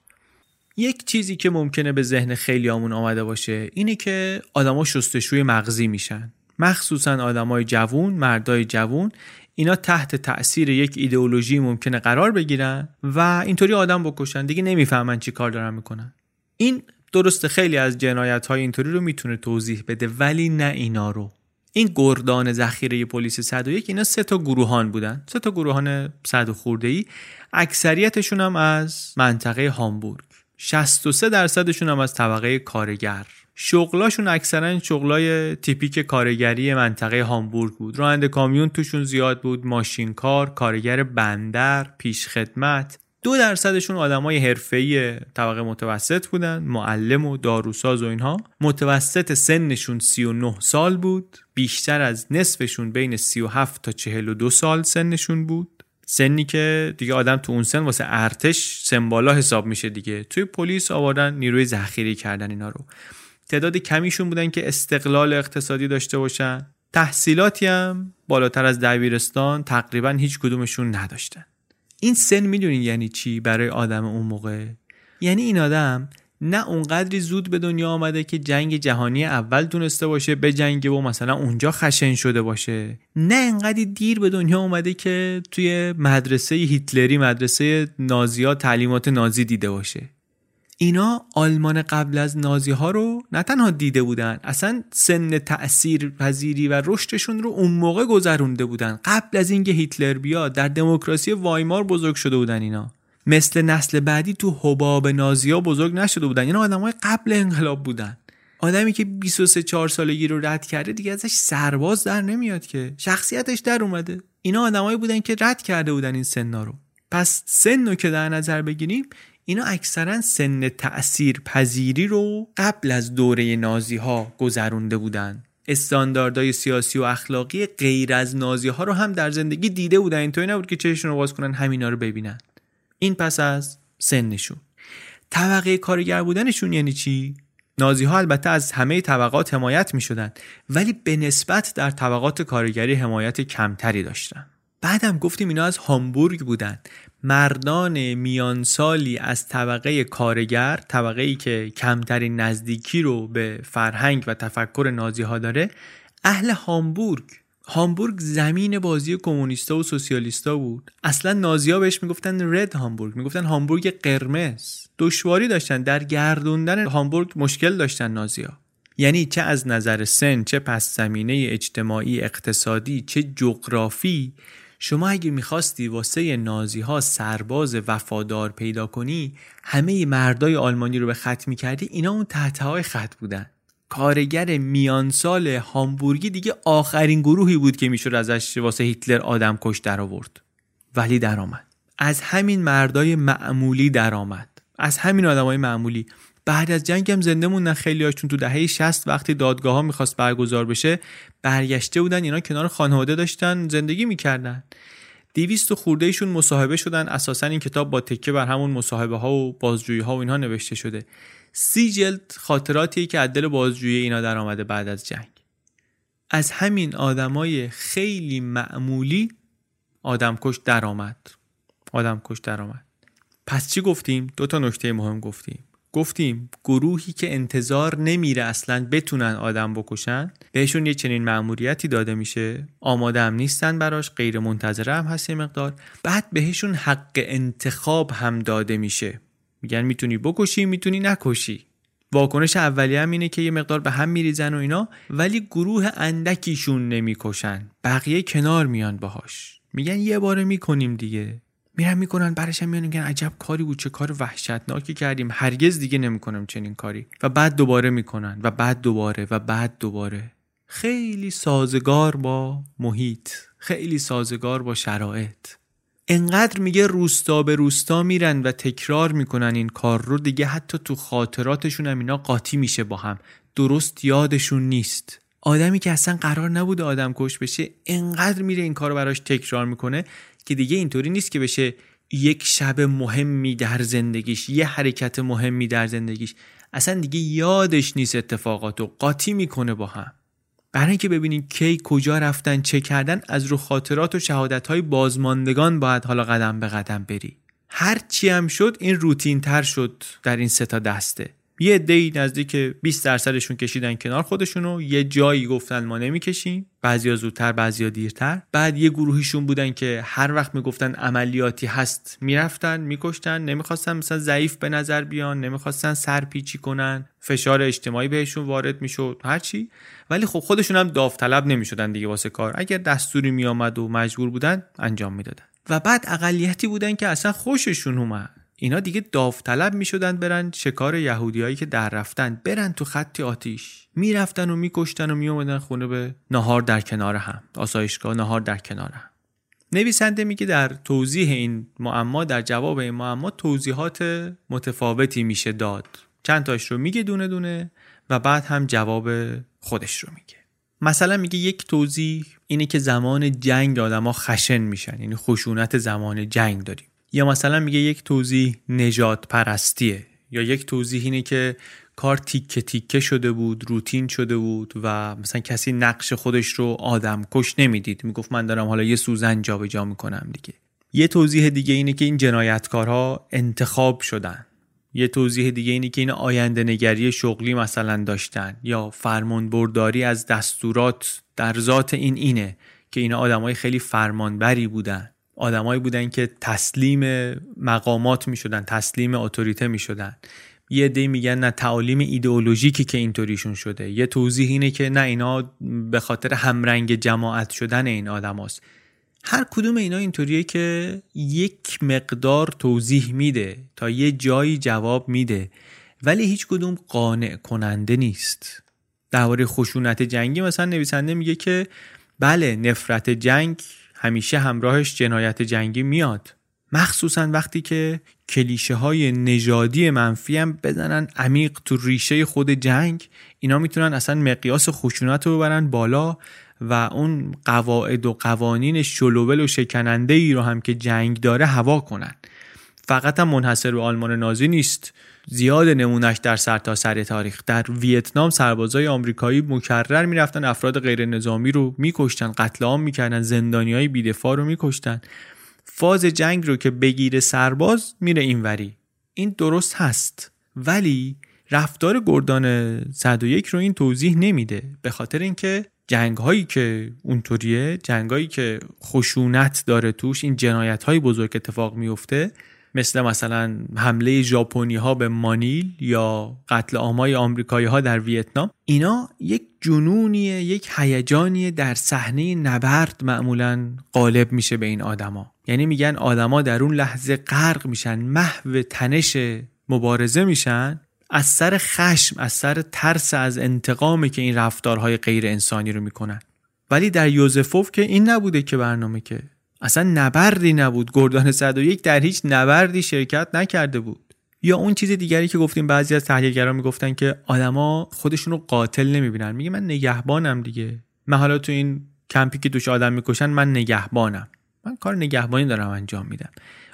یک چیزی که ممکنه به ذهن خیلیامون آمده باشه اینه که آدما شستشوی مغزی میشن، مخصوصا آدمای جوون، مردای جوون، اینا تحت تأثیر یک ایدئولوژی ممکنه قرار بگیرن و اینطوری آدم بکشن، دیگه نمیفهمن چی کار دارن میکنن. این درسته خیلی از جنایت‌های اینطوری رو میتونه توضیح بده، ولی نه اینا رو. این گردان ذخیره پلیس صد و یک، اینا سه تا گروهان بودن، سه تا گروهان صد خورده‌ای، اکثریتشون هم از منطقه هامبورگ، شصت و سه درصدشون هم از طبقه کارگر. شغلاشون اکثرا شغلای تیپیک کارگری منطقه هامبورگ بود. راننده کامیون توشون زیاد بود، ماشینکار، کارگر بندر، پیشخدمت. دو درصدشون آدمای حرفه‌ای طبقه متوسط بودن، معلم و داروساز و اینها. متوسط سنشون سی و نه سال بود، بیشتر از نصفشون بین سی و هفت تا چهل و دو سال سنشون بود. سنی که دیگه آدم تو اون سن واسه ارتش سن بالا حساب میشه دیگه. توی پلیس آوردن نیروی ذخیره کردن اینا رو. تعداد کمیشون بودن که استقلال اقتصادی داشته باشن. تحصیلاتی هم بالاتر از دبیرستان تقریبا هیچ کدومشون نداشتن. این سن میدونین یعنی چی برای آدم اون موقع؟ یعنی این آدم نه اونقدری زود به دنیا آمده که جنگ جهانی اول تونسته باشه به جنگ و مثلا اونجا خشن شده باشه، نه انقدری دیر به دنیا آمده که توی مدرسه هیتلری، مدرسه نازی‌ها، تعلیمات نازی دیده باشه. اینا آلمان قبل از نازی ها رو نه تنها دیده بودن، اصلا سن تأثیر پذیری و رشدشون رو اون موقع گذرونده بودن. قبل از اینکه هیتلر بیاد در دموکراسی وایمار بزرگ شده بودن. اینا مثل نسل بعدی تو حباب نازی ها بزرگ نشده بودن. اینا آدمای قبل انقلاب بودن. آدمی که بیست و سه چهار سالگی رو رد کرده دیگه ازش سرباز در نمیاد که، شخصیتش در اومده. اینا آدمایی بودن که رد کرده بودن این سنا رو. پس سن رو که در نظر بگیریم، اینا اکثرا سن تأثیر پذیری رو قبل از دوره نازی ها گذرونده بودن. استانداردهای سیاسی و اخلاقی غیر از نازی ها رو هم در زندگی دیده بودن. اینطوری نبود که چشمشون رو باز کنن همینا رو ببینن. این پس از سنشون. طبقه کارگر بودنشون یعنی چی؟ نازی ها البته از همه طبقات حمایت می شدن، ولی به نسبت در طبقات کارگری حمایت کمتری داشتن. بعدم گفتیم اینا از هامبورگ بودن. مردان میان سالی از طبقه کارگر، طبقه‌ای که کمترین نزدیکی رو به فرهنگ و تفکر نازی ها داره، اهل هامبورگ. هامبورگ زمین بازی کمونیستا و سوسیالیستا بود. اصلا نازی‌ها بهش میگفتن رد هامبورگ، میگفتن هامبورگ قرمز. دشواری داشتن در گردوندن هامبورگ، مشکل داشتن نازی‌ها. یعنی چه از نظر سن، چه پس زمینه اجتماعی، اقتصادی، چه جغرافی، شما اگه میخواستی واسه نازی ها سرباز وفادار پیدا کنی، همه مردای آلمانی رو به خط میکردی، اینا اون تحتهای خط بودن. کارگر میانسال هامبورگی دیگه آخرین گروهی بود که میشد ازش واسه هیتلر آدم کش در آورد. ولی در آمد. از همین مردای معمولی در آمد. از همین آدمای معمولی. بعد از جنگ هم زنده موندن خیلیاشون. تو دهه شصت وقتی دادگاه ها میخواست برگزار بشه برگشته بودن، اینا کنار خانواده داشتن زندگی میکردن. دویست خورده ایشون مصاحبه شدن. اساسا این کتاب با تکیه بر همون مصاحبه ها و بازجویی ها و اینها نوشته شده. سی جلد خاطراتیه که از دل بازجویی اینا در آمده بعد از جنگ. از همین آدمای خیلی معمولی آدمکش در آمد. آدمکش در آمد. پس چی گفتیم؟ دو تا نکته مهم گفتیم. گفتیم گروهی که انتظار نمیره اصلا بتونن آدم بکشن، بهشون یه چنین مأموریتی داده میشه، آماده هم نیستن براش، غیر منتظره هم هست یه مقدار. بعد بهشون حق انتخاب هم داده میشه، میگن میتونی بکشی، میتونی نکشی. واکنش اولیه هم اینه که یه مقدار به هم میریزن و اینا، ولی گروه اندکیشون نمیکشن، بقیه کنار میان باهاش، میگن یه باره میکنیم دیگه. میرن میکنن، برش هم میان میگن عجب کاری بود، چه کار وحشتناکی کردیم، هرگز دیگه نمیکنم چنین کاری. و بعد دوباره میکنن و بعد دوباره و بعد دوباره. خیلی سازگار با محیط، خیلی سازگار با شرایط. انقدر میگه روستا به روستا میرن و تکرار میکنن این کار رو، دیگه حتی تو خاطراتشون هم اینا قاطی میشه با هم، درست یادشون نیست. آدمی که اصلا قرار نبوده آدم کش بشه انقدر میره این کار رو براش تکرار میکنه که دیگه اینطوری نیست که بشه یک شب مهمی در زندگیش، یه حرکت مهمی در زندگیش، اصلا دیگه یادش نیست اتفاقاتو، قاطی میکنه با هم. برای اینکه ببینین کی کجا رفتن چه کردن، از رو خاطرات و شهادت‌های بازماندگان باید حالا قدم به قدم بری. هر چی هم شد این روتین تر شد در این سه تا دسته. یه عده‌ای نزدیک بیست درصدشون کشیدن کنار خودشونو، یه جایی گفتن ما نمیکشیم، بعضیا زودتر بعضیا دیرتر. بعد یه گروهیشون بودن که هر وقت میگفتن عملیاتی هست میرفتن میکشتن، نمیخواستن مثلا ضعیف به نظر بیان، نمیخواستن سرپیچی کنن، فشار اجتماعی بهشون وارد میشد هرچی. ولی خب خودشون هم داوطلب نمیشدن دیگه واسه کار، اگر دستوری میامد و مجبور بودن انجام میدادن. و بعد اقلیتی بودن که اصلا خوششون اومد، اینا دیگه داوطلب میشدن برن شکار یهودیایی که در رفتن، برن تو خط آتیش، میرفتن و میکشتن و میومدن خونه به نهار در کنار هم، آسایشگاه نهار در کنار هم. نویسنده میگه در توضیح این معما، در جواب این معما توضیحات متفاوتی میشه داد، چند تاش رو میگه دونه دونه و بعد هم جواب خودش رو میگه. مثلا میگه یک توضیح اینه که زمان جنگ آدما خشن میشن، یعنی خشونت زمان جنگ داریم. یا مثلا میگه یک توضیح نژاد پرستیه، یا یک توضیح اینه که کار تیکه تیکه شده بود، روتین شده بود و مثلا کسی نقش خودش رو آدم کش نمیدید، میگفت من دارم حالا یه سوزن جا به جا میکنم دیگه. یه توضیح دیگه اینه که این جنایتکارها انتخاب شدن. یه توضیح دیگه اینه که این آینده نگری شغلی مثلا داشتن، یا فرمان برداری از دستورات در ذات این اینه که اینا آدمای خیلی فرمانبری بودن، آدمایی بودن که تسلیم مقامات می شدن، تسلیم اتوریته می شدن. یه عده میگن نه تعالیم ایدئولوژیکی که اینطوریشون شده. یه توضیح اینه که نه اینا به خاطر همرنگ جماعت شدن این آدماست. هر کدوم اینا اینطوریه که یک مقدار توضیح میده، تا یه جایی جواب میده، ولی هیچ کدوم قانع کننده نیست. درباره خشونت جنگی مثلا نویسنده میگه که بله، نفرت جنگ همیشه همراهش جنایت جنگی میاد، مخصوصا وقتی که کلیشه های نژادی منفی هم بزنن عمیق تو ریشه خود جنگ. اینا میتونن اصلا مقیاس خشونت رو ببرن بالا و اون قواعد و قوانین شلوول و شکننده ای رو هم که جنگ داره هوا کنن. فقط هم منحصر به آلمان نازی نیست، زیاد نمونش در سرتاسر تاریخ. در ویتنام سربازای آمریکایی مکرر میرفتن افراد غیر نظامی رو میکشتن، قتل عام میکردن، زندانیای بی‌دفاع رو میکشتن. فاز جنگ رو که بگیره سرباز میره اینوری. این درست هست، ولی رفتار گردان صد و یک رو این توضیح نمیده، به خاطر اینکه جنگ هایی که اونطوریه، جنگ هایی که خشونت داره توش، این جنایت های بزرگ اتفاق میفته، مثل مثلا حمله ژاپنی ها به مانیل یا قتل عامای آمریکایی ها در ویتنام، اینا یک جنونیه، یک هیجانیه در صحنه نبرد معمولا غالب میشه به این آدما. یعنی میگن آدما در اون لحظه غرق میشن، محو تنش مبارزه میشن، از سر خشم، از سر ترس از انتقامی که این رفتارهای غیر انسانی رو میکنن. ولی در یوزفوف که این نبوده که برنامه، که اصلا نبردی نبود، گردان صد و یک در هیچ نبردی شرکت نکرده بود. یا اون چیز دیگری که گفتیم، بعضی از تحلیلگران میگفتن که آدما خودشون رو قاتل نمیبینن، میگه من نگهبانم دیگه، من حالا تو این کمپی که توش آدم میکشن من نگهبانم، من کار نگهبانی دارم انجام میدم.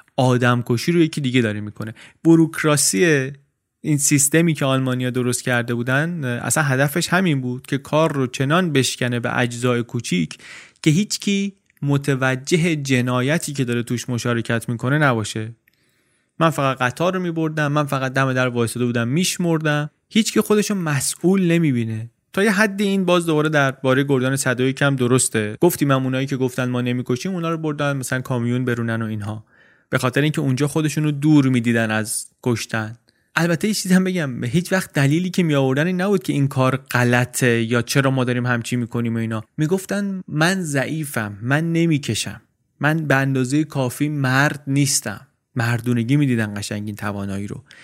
آدم کشی رو یکی دیگه داره میکنه. بوروکراسی این سیستمی که آلمانیا درست کرده بودن اصلا هدفش همین بود که کار رو چنان بشکنه به اجزای کوچیک که هیچ کی متوجه جنایتی که داره توش مشارکت میکنه نباشه. من فقط قطار رو میبردم، من فقط دم در وایساده بودم میشمردم، هیچ کی خودشو مسئول نمیبینه. تا یه حدی این باز دوباره درباره گردان صد و یک هم درسته. گفتیم اونایی که گفتن ما نمیکشیم اونا رو بردن مثلا کامیون برونن و اینها، به خاطر اینکه اونجا خودشونو دور میدیدن از کشتن. البته یه چیزی هم بگم، هیچ وقت دلیلی که می آوردن این نبود که این کار غلطه یا چرا ما داریم همچی میکنیم و اینا. میگفتن من ضعیفم، من نمیکشم، من به اندازه کافی مرد نیستم. مردونگی میدیدن قشنگ این توانایی رو.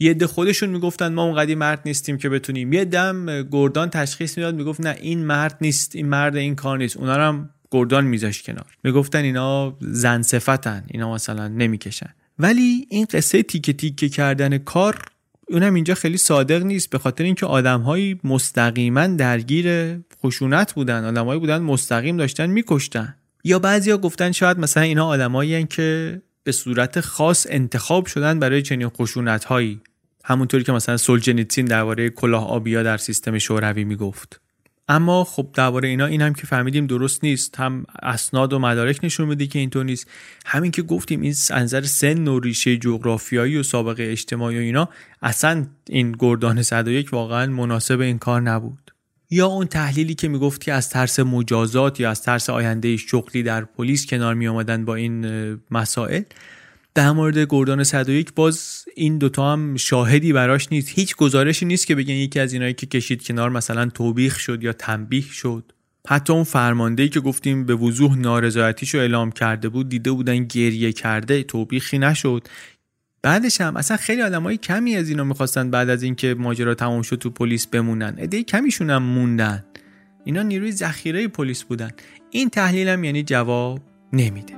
یه عده خودشون میگفتن ما اونقدی مرد نیستیم که بتونیم. یه دم گردان تشخیص میداد میگفت نه این مرد نیست، این مرد این کار نیست. اونا رو هم گردان میذاشت کنار، میگفتن اینا زن صفتن، اینا مثلا نمیکشن. ولی این قصه تیکه تیکه کردن کار اونم اینجا خیلی صادق نیست، به خاطر اینکه آدم‌هایی مستقیما درگیر خشونت بودن، آدم‌هایی بودن مستقیم داشتن میکشتن. یا بعضیا گفتن شاید مثلا اینا آدمایی هستن که به صورت خاص انتخاب شدن برای چنین خشونت‌هایی، همونطوری که مثلا سولجنیتسین درباره کلاه آبیا در سیستم شوروی میگفت. اما خب درباره اینا این هم که فهمیدیم درست نیست، هم اسناد و مدارک نشون میده که اینطور نیست، همین که گفتیم این نظر سن و ریشه جغرافیایی و سابقه اجتماعی و اینا، اصلا این گردان صد و یک واقعا مناسب این کار نبود. یا اون تحلیلی که میگفت که از ترس مجازات یا از ترس آینده شغلی در پلیس کنار می آمدن با این مسائل، در مورد گردان صد و یک باز این دوتا هم شاهدی براش نیست، هیچ گزارشی نیست که بگن یکی از اینایی که کشید کنار مثلا توبیخ شد یا تنبیه شد. حتی اون فرماندهی که گفتیم به وضوح نارضایتیشو اعلام کرده بود، دیده بودن گریه کرده، توبیخی نشد. بعدش هم اصلا خیلی آدمای کمی از اینا میخواستن بعد از اینکه ماجرا تموم شد تو پلیس بمونن، عده کمیشون هم موندن. اینا نیروی ذخیره پلیس بودن. این تحلیل هم یعنی جواب نمیده.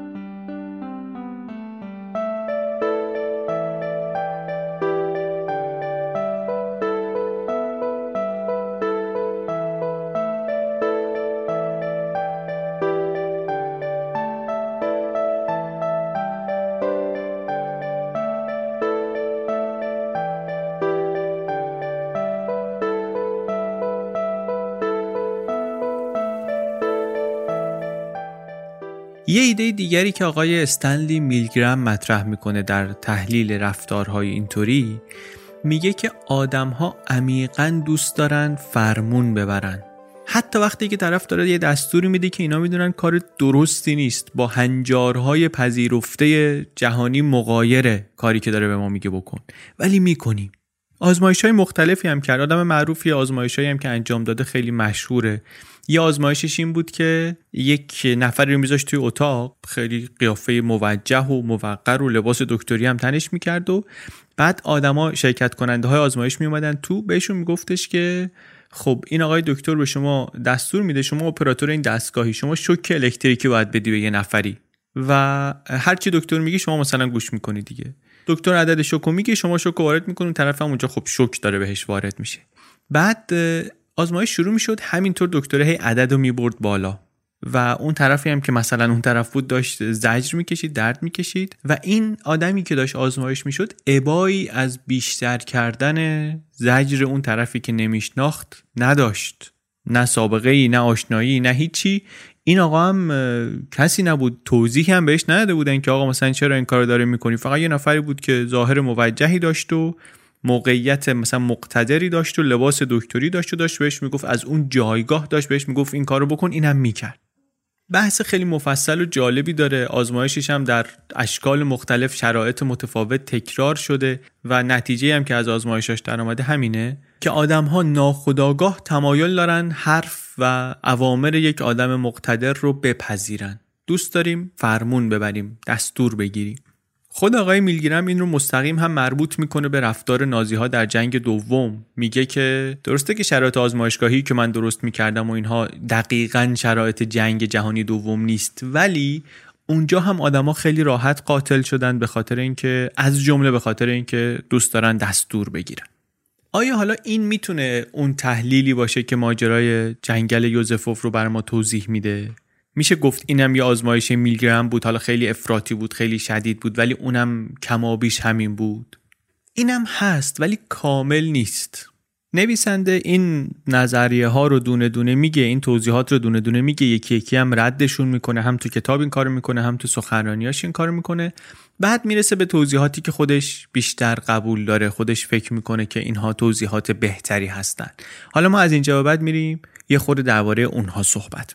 یه ایده دیگری که آقای استنلی میلگرام مطرح میکنه در تحلیل رفتارهای اینطوری، میگه که آدم‌ها عمیقاً دوست دارن فرمون ببرن، حتی وقتی که طرف داره یه دستوری میده که اینا میدونن کار درستی نیست، با هنجارهای پذیرفته جهانی مغایره کاری که داره به ما میگه بکن، ولی میکنیم. آزمایش‌های مختلفی هم کرد. آدم معروفی آزمایش‌هایی هم که انجام داده خیلی مشهوره. یه آزمایشش این بود که یک نفری رو میذاشت توی اتاق، خیلی قیافه موجه و موقر و لباس دکتری هم تنش میکرد و بعد آدما شرکت کننده های آزمایش میومدن تو، بهشون میگفتش که خب این آقای دکتر به شما دستور میده، شما اپراتور این دستگاهی، شما شوک الکتریکی باید بدی به یه نفری و هر چی دکتر میگه شما مثلا گوش میکنی دیگه. دکتر عدد شوکو میگه، شما شوکو وارد میکنین، طرف هم اونجا خب شوک داره بهش وارد میشه. بعد آزمایش شروع میشد، همینطور دکتر هی عدد رو میبرد بالا و اون طرفی هم که مثلا اون طرف بود داشت زجر میکشید، درد میکشید و این آدمی که داشت آزمایش میشد ابایی از بیشتر کردن زجر اون طرفی که نمیشناخت نداشت، نه سابقه ای، نه آشنایی، نه هیچی. این آقا هم کسی نبود، توضیحی هم بهش نداده بودن که آقا مثلا چرا این کارو داره میکنی، فقط یه نفری بود که ظاهر موجهی داشت و موقعیت مثلا مقتدری داشت و لباس دکتری داشت و داشت بهش میگفت، از اون جایگاه داشت بهش میگفت این کارو بکن، اینم میکرد. بحث خیلی مفصل و جالبی داره. آزمایشش هم در اشکال مختلف، شرایط متفاوت تکرار شده و نتیجه هم که از آزمایشش در اومده همینه که آدم‌ها ناخودآگاه تمایل دارن حرف و اوامر یک آدم مقتدر رو بپذیرن. دوست داریم فرمون ببریم، دستور بگیریم. خود آقای میلگرام این رو مستقیم هم مربوط میکنه به رفتار نازی‌ها در جنگ دوم. میگه که درسته که شرایط آزمایشگاهی که من درست میکردم و اینها دقیقاً شرایط جنگ جهانی دوم نیست، ولی اونجا هم آدما خیلی راحت قاتل شدن به خاطر اینکه، از جمله به خاطر اینکه دوست دارن دستور بگیرن. آیا حالا این میتونه اون تحلیلی باشه که ماجرای جنگل یوزفوف رو بر ما توضیح میده؟ میشه گفت اینم یه آزمایش میلگرام بود، حالا خیلی افراطی بود، خیلی شدید بود، ولی اونم کمابیش همین بود. اینم هست ولی کامل نیست. نویسنده این نظریه ها رو دونه دونه میگه، این توضیحات رو دونه دونه میگه، یکی یکی هم ردشون میکنه، هم تو کتاب این کارو میکنه، هم تو سخنرانیاش این کارو میکنه. بعد میرسه به توضیحاتی که خودش بیشتر قبول داره، خودش فکر میکنه که اینها توضیحات بهتری هستن. حالا ما از اینجا به بعد میریم یه خورده درباره اونها صحبت.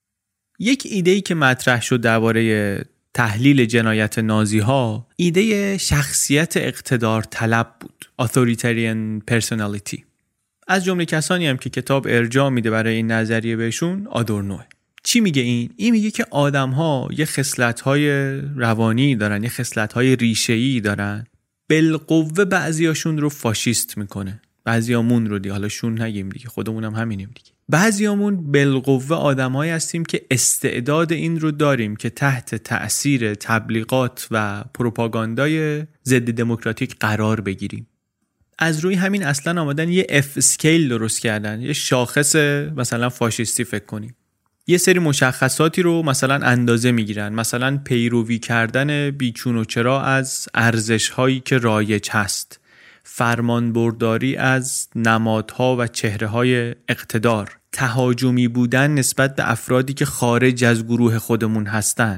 یک ایده‌ای که مطرح شد درباره تحلیل جنایت نازی‌ها، ایده شخصیت اقتدار طلب بود، authoritarian personality. از جمله کسانی هم که کتاب ارجاع میده برای این نظریه بهشون آدورنو. چی میگه این؟ این میگه که آدم‌ها یه خصلت‌های روانی دارن، یه خصلت‌های ریشه‌ای دارن بالقوه بعضیاشون رو فاشیست میکنه، بعضیامون رو دیگه، حالا شون نگیم دیگه، خودمونم همینیم دیگه. بعضیامون بالقوه آدمایی هستیم که استعداد این رو داریم که تحت تأثیر تبلیغات و پروپاگاندای ضد دموکراتیک قرار بگیریم. از روی همین اصلا آمدن یه اف اسکیل درست کردن، یه شاخص مثلا فاشیستی فکر کنیم. یه سری مشخصاتی رو مثلا اندازه میگیرن، مثلا پیروی کردن بیچون و چرا از ارزش‌هایی که رایج هست، فرمانبرداری از نمادها و چهره‌های اقتدار، تهاجمی بودن نسبت به افرادی که خارج از گروه خودمون هستن،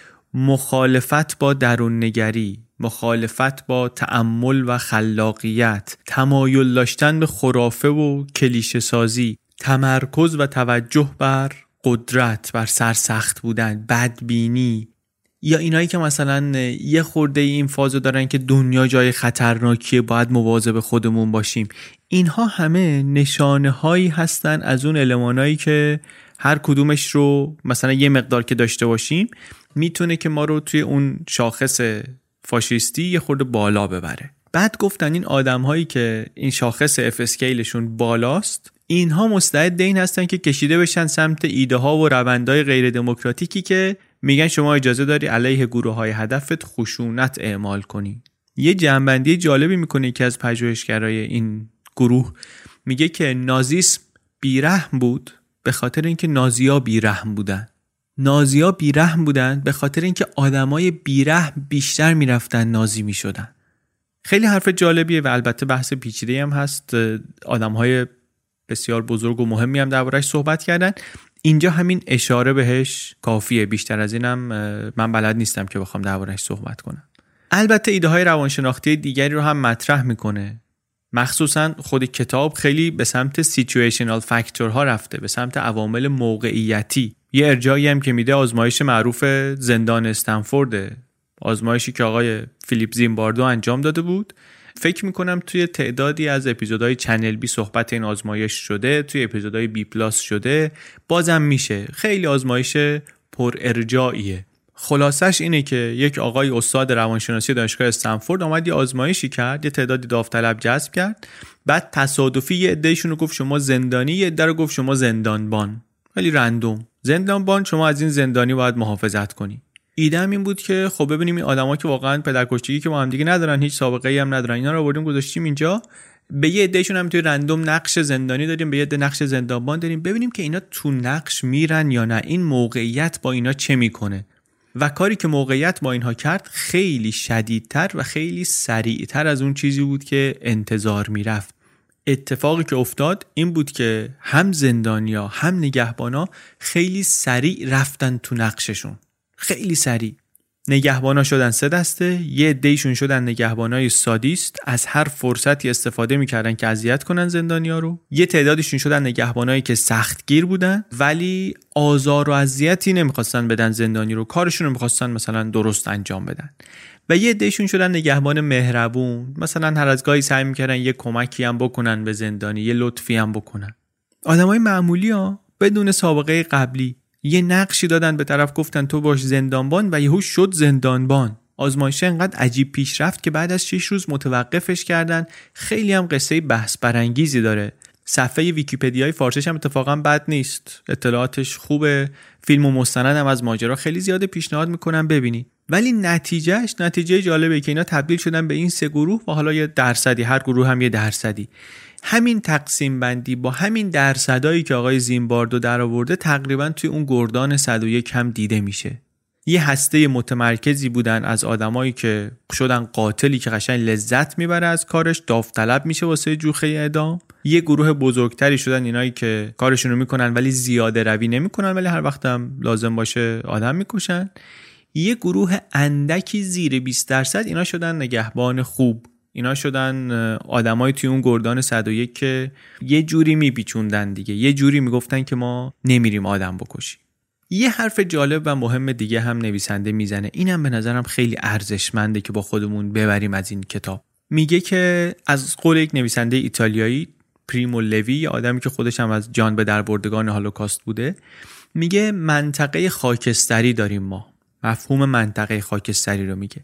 مخالفت با درون‌نگری، مخالفت با تأمل و خلاقیت، تمایل داشتن به خرافه و کلیشه سازی، تمرکز و توجه بر قدرت، بر سرسخت بودن، بدبینی، یا اینایی که مثلا یه خورده این فازو دارن که دنیا جای خطرناکیه، باید مواظب خودمون باشیم. اینها همه نشانه هایی هستن از اون المانایی که هر کدومش رو مثلا یه مقدار که داشته باشیم میتونه که ما رو توی اون شاخص فاشیستی یه خورده بالا ببره. بعد گفتن این آدم هایی که این شاخص اف اسکیلشون بالاست، اینها مستعد این هستن که کشیده بشن سمت ایده ها و روندهای غیر دموکراتیکی که میگن شما اجازه داری علیه گروه های هدفت خشونت اعمال کنی. یه جنبندی جالبی میکنه که از پژوهشگرای این گروه، میگه که نازیسم بیرحم بود به خاطر اینکه نازی‌ها بیرحم بودن. نازی‌ها بیرحم بودن به خاطر اینکه آدمای بیرحم بیشتر میرفتن نازی میشدن. خیلی حرف جالبیه و البته بحث پیچیده‌ای هم هست، آدم‌های بسیار بزرگ و مهمی هم درباره‌اش صحبت کردن. اینجا همین اشاره بهش کافیه، بیشتر از اینم من بلد نیستم که بخوام درباره‌اش صحبت کنم. البته ایده های روانشناختی دیگری رو هم مطرح میکنه، مخصوصا خود کتاب خیلی به سمت سیچویشنال فاکتورها رفته، به سمت عوامل موقعیتی. یه ارجاعی هم که میده آزمایش معروف زندان استنفورد، آزمایشی که آقای فیلیپ زیمباردو انجام داده بود. فکر میکنم توی تعدادی از اپیزودهای چنل بی صحبت این آزمایش شده، توی اپیزودهای بی پلاس شده، بازم میشه. خیلی آزمایش پر ارجاعیه. خلاصش اینه که یک آقای استاد روانشناسی دانشگاه استنفورد اومد یه آزمایشی کرد، یه تعدادی داوطلب جذب کرد، بعد تصادفی یه عدهشون رو گفت شما زندانی، یه عده رو گفت شما زندانبان. خیلی رندوم. زندانبان شما از این زندانی باید محافظت کنی. ایده‌ام این بود که خب ببینیم این آدما که واقعا پدرکشتگی که با هم دیگه ندارن، هیچ سابقه‌ای هم ندارن، اینا رو آوردیم گذاشتیم اینجا، به یه عدهشون هم توی رندوم نقش زندانی دادیم، به یه عده نقش زندانبان دادیم، ببینیم که اینا تو نقش میرن یا نه، این موقعیت با اینا چه میکنه. و کاری که موقعیت با اینها کرد خیلی شدیدتر و خیلی سریعتر از اون چیزی بود که انتظار میرفت. اتفاقی که افتاد این بود که هم زندانیا هم نگهبانا خیلی سریع رفتن تو نقششون، خیلی سریع. نگهبانا شدن سه دسته، یه عده‌ایشون شدن نگهبانای سادیست، از هر فرصتی استفاده میکردن که اذیت کنن زندانیا رو. یه تعدادشون شدن نگهبانایی که سختگیر بودن ولی آزار و اذیتی نمیخواستن بدن زندانی رو، کارشون رو میخواستن مثلا درست انجام بدن. و یه عده‌ایشون شدن نگهبان مهربون، مثلا هر از گاهی سعی میکردن یه کمکی هم بکنن به زندانی، یه لطفی هم بکنن. آدمای معمولی ها بدون سابقه قبلی یه نقشی دادن به طرف، گفتن تو باش زندانبان و یهو شد زندانبان. آزمایش انقدر عجیب پیش رفت که بعد از شش روز متوقفش کردن. خیلی هم قصه بحث برانگیزی داره. صفحه ویکی‌پدیای فارسیش هم اتفاقا بد نیست، اطلاعاتش خوبه، فیلم و مستند هم از ماجرا خیلی زیاده، پیشنهاد میکنم ببینی. ولی نتیجهش نتیجه جالبه که اینا تبدیل شدن به این سه گروه و حالا یه درصدی، هر گروه هم یه درصدی. همین تقسیم بندی با همین درصدایی که آقای زیمباردو در آورده تقریبا توی اون گردان صد و یک هم دیده میشه. یه هسته متمرکزی بودن از آدمایی که شدن قاتلی که قشنگ لذت میبره از کارش، داوطلب میشه واسه جوخه اعدام. یه گروه بزرگتری شدن اینایی که کارشون رو میکنن ولی زیاده روی نمیکنن ولی هر وقت هم لازم باشه آدم میکشن. یه گروه اندکی زیر بیست درصد اینا شدن نگهبان خوب، اینا شدن آدمای توی اون گردان صد و یک که یه جوری میپیچوندن دیگه، یه جوری میگفتن که ما نمیریم آدم بکشیم. یه حرف جالب و مهم دیگه هم نویسنده میزنه، اینم به نظرم خیلی ارزشمنده که با خودمون ببریم از این کتاب. میگه که از قول یک نویسنده ایتالیایی، پریمو لوی، آدمی که خودش هم از جان به در بردگان هولوکاست بوده، میگه منطقه خاکستری داریم ما. مفهوم منطقه خاکستری رو میگه.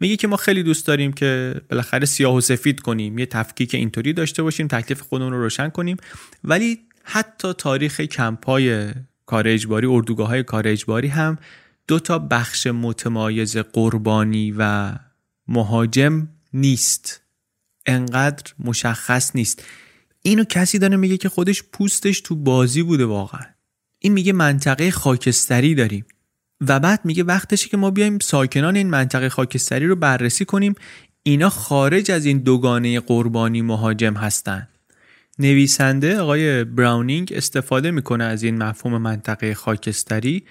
میگه که ما خیلی دوست داریم که بالاخره سیاه و سفید کنیم، یه تفکیک اینطوری داشته باشیم، تکلیف خودمون رو روشن کنیم، ولی حتی تاریخ کمپ‌های کار اجباری، اردوگاه‌های کار اجباری هم دو تا بخش متمایز قربانی و مهاجم نیست، انقدر مشخص نیست. اینو کسی داره میگه که خودش پوستش تو بازی بوده واقعا. این میگه منطقه خاکستری داریم و بعد میگه وقتشه که ما بیایم ساکنان این منطقه خاکستری رو بررسی کنیم. اینا خارج از این دوگانه قربانی مهاجم هستن. نویسنده آقای براونینگ استفاده میکنه از این مفهوم منطقه خاکستری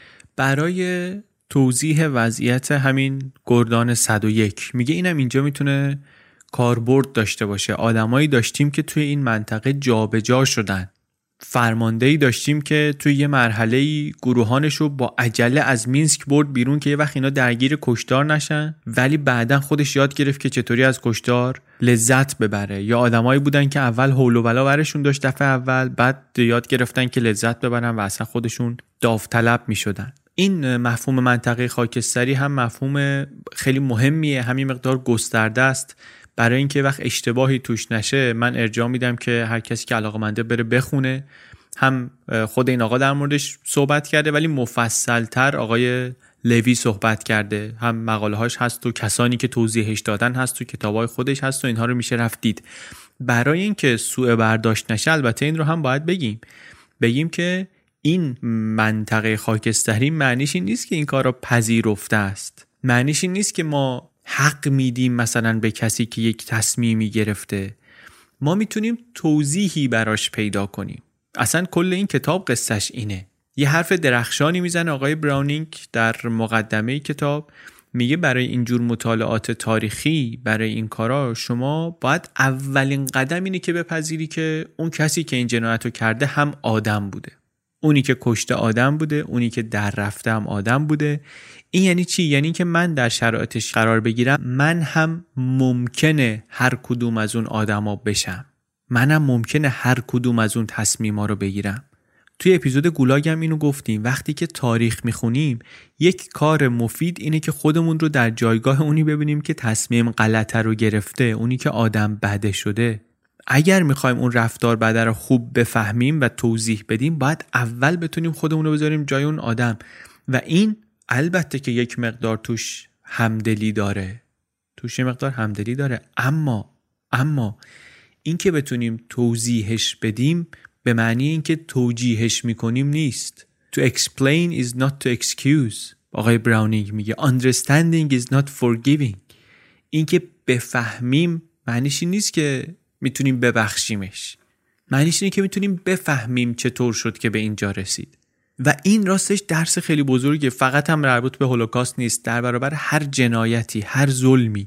برای توضیح وضعیت همین گردان صد و یک. میگه اینم اینجا میتونه کاربرد داشته باشه. آدمایی داشتیم که توی این منطقه جابجا شدن. فرماندهی داشتیم که توی یه مرحله‌ای گروهانشو با عجله از مینسک برد بیرون که یه وقت اینا درگیر کشتار نشن، ولی بعدن خودش یاد گرفت که چطوری از کشتار لذت ببره. یا آدمایی بودن که اول هول و بلا برشون داشت دفعه اول، بعد یاد گرفتن که لذت ببرن و اصلا خودشون داوطلب میشدن. این مفهوم منطقه خاکستری هم مفهوم خیلی مهمیه، همین مقدار گسترده است. برای اینکه وقت اشتباهی توش نشه من ارجاع میدم که هر کسی که علاقه‌منده بره بخونه. هم خود این آقا در موردش صحبت کرده ولی مفصل‌تر آقای لوی صحبت کرده، هم مقاله‌هاش هست و کسانی که توضیحش دادن هست تو کتابای خودش هست و اینها رو میشه رفت دید. برای اینکه سوء برداشت نشه البته این رو هم باید بگیم بگیم که این منطقه خاکستری معنیش این نیست که این کار رو پذیرفته است. معنیش این نیست که ما حق میدیم مثلا به کسی که یک تصمیمی گرفته. ما میتونیم توضیحی براش پیدا کنیم. اصلا کل این کتاب قصهش اینه. یه حرف درخشانی میزنه آقای براونینگ در مقدمه کتاب، میگه برای اینجور مطالعات تاریخی، برای این کارا شما باید اولین قدم اینه که بپذیری که اون کسی که این جنایت رو کرده هم آدم بوده. اونی که کشته آدم بوده، اونی که در رفته هم آدم بوده. این یعنی چی؟ یعنی که من در شرایطش قرار بگیرم، من هم ممکنه هر کدوم از اون آدما بشم. منم ممکنه هر کدوم از اون تصمیما رو بگیرم. توی اپیزود گولاگ هم اینو گفتیم، وقتی که تاریخ میخونیم یک کار مفید اینه که خودمون رو در جایگاه اونی ببینیم که تصمیم غلطه رو گرفته، اونی که آدم بده شده. اگر میخوایم اون رفتار بده رو خوب بفهمیم و توضیح بدیم، باید اول بتونیم خودمون رو بذاریم جای اون آدم. و این البته که یک مقدار توش همدلی داره توش یک مقدار همدلی داره اما اما این که بتونیم توضیحش بدیم به معنی این که توجیهش میکنیم نیست. To explain is not to excuse. آقای براونینگ میگه understanding is not forgiving. این که بفهمیم معنیش این نیست که میتونیم ببخشیمش. معنیش اینه که میتونیم بفهمیم چطور شد که به اینجا رسید. و این راستش درس خیلی بزرگه، فقط هم مربوط به هولوکاست نیست، در برابر هر جنایتی، هر ظلمی.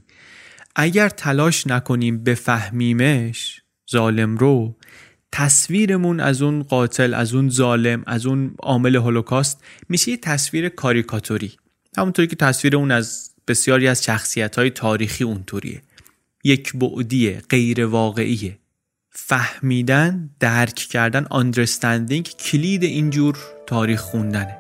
اگر تلاش نکنیم بفهمیمش، ظالم رو، تصویرمون از اون قاتل، از اون ظالم، از اون عامل هولوکاست میشه یه تصویر کاریکاتوری، همونطوری که تصویر اون از بسیاری از شخصیت‌های تاریخی اونطوریه، یک بعدیه، غیر واقعیه. فهمیدن، درک کردن، understanding کلید اینجور تاریخ خوندنه.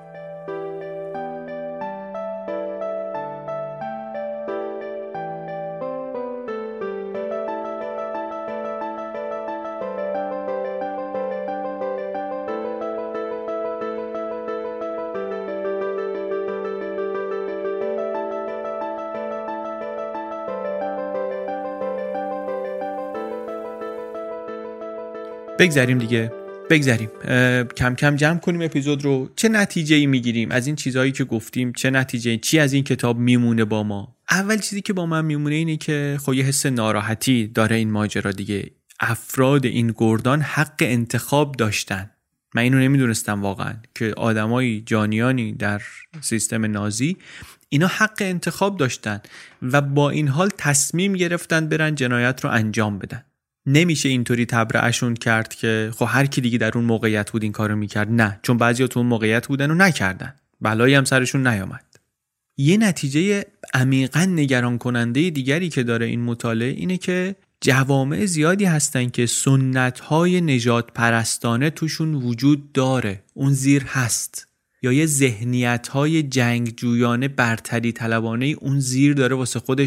بگذاریم دیگه بگذاریم کم کم جمع کنیم اپیزود رو. چه نتیجه‌ای میگیریم از این چیزهایی که گفتیم؟ چه نتیجه‌ای، چی از این کتاب میمونه با ما؟ اول چیزی که با من میمونه اینه که خب یه حس ناراحتی داره این ماجرا دیگه. افراد این گردان حق انتخاب داشتن. من اینو نمیدونستم واقعا که آدمای جانیانی در سیستم نازی اینا حق انتخاب داشتن و با این حال تصمیم گرفتن برن جنایت رو انجام بدن. نمیشه اینطوری تبرئه‌شون کرد که خب هر کی دیگه در اون موقعیت بود این کارو میکرد. نه، چون بعضیا تو اون موقعیت بودن و نکردن، بلایی هم سرشون نیامد. یه نتیجه عمیقاً نگران کننده دیگری که داره این مطالعه اینه که جوامع زیادی هستن که سنت‌های نژاد پرستانه توشون وجود داره، اون زیر هست، یا یه ذهنیت‌های جنگجویانه برتری طلبانه اون زیر داره واسه خودش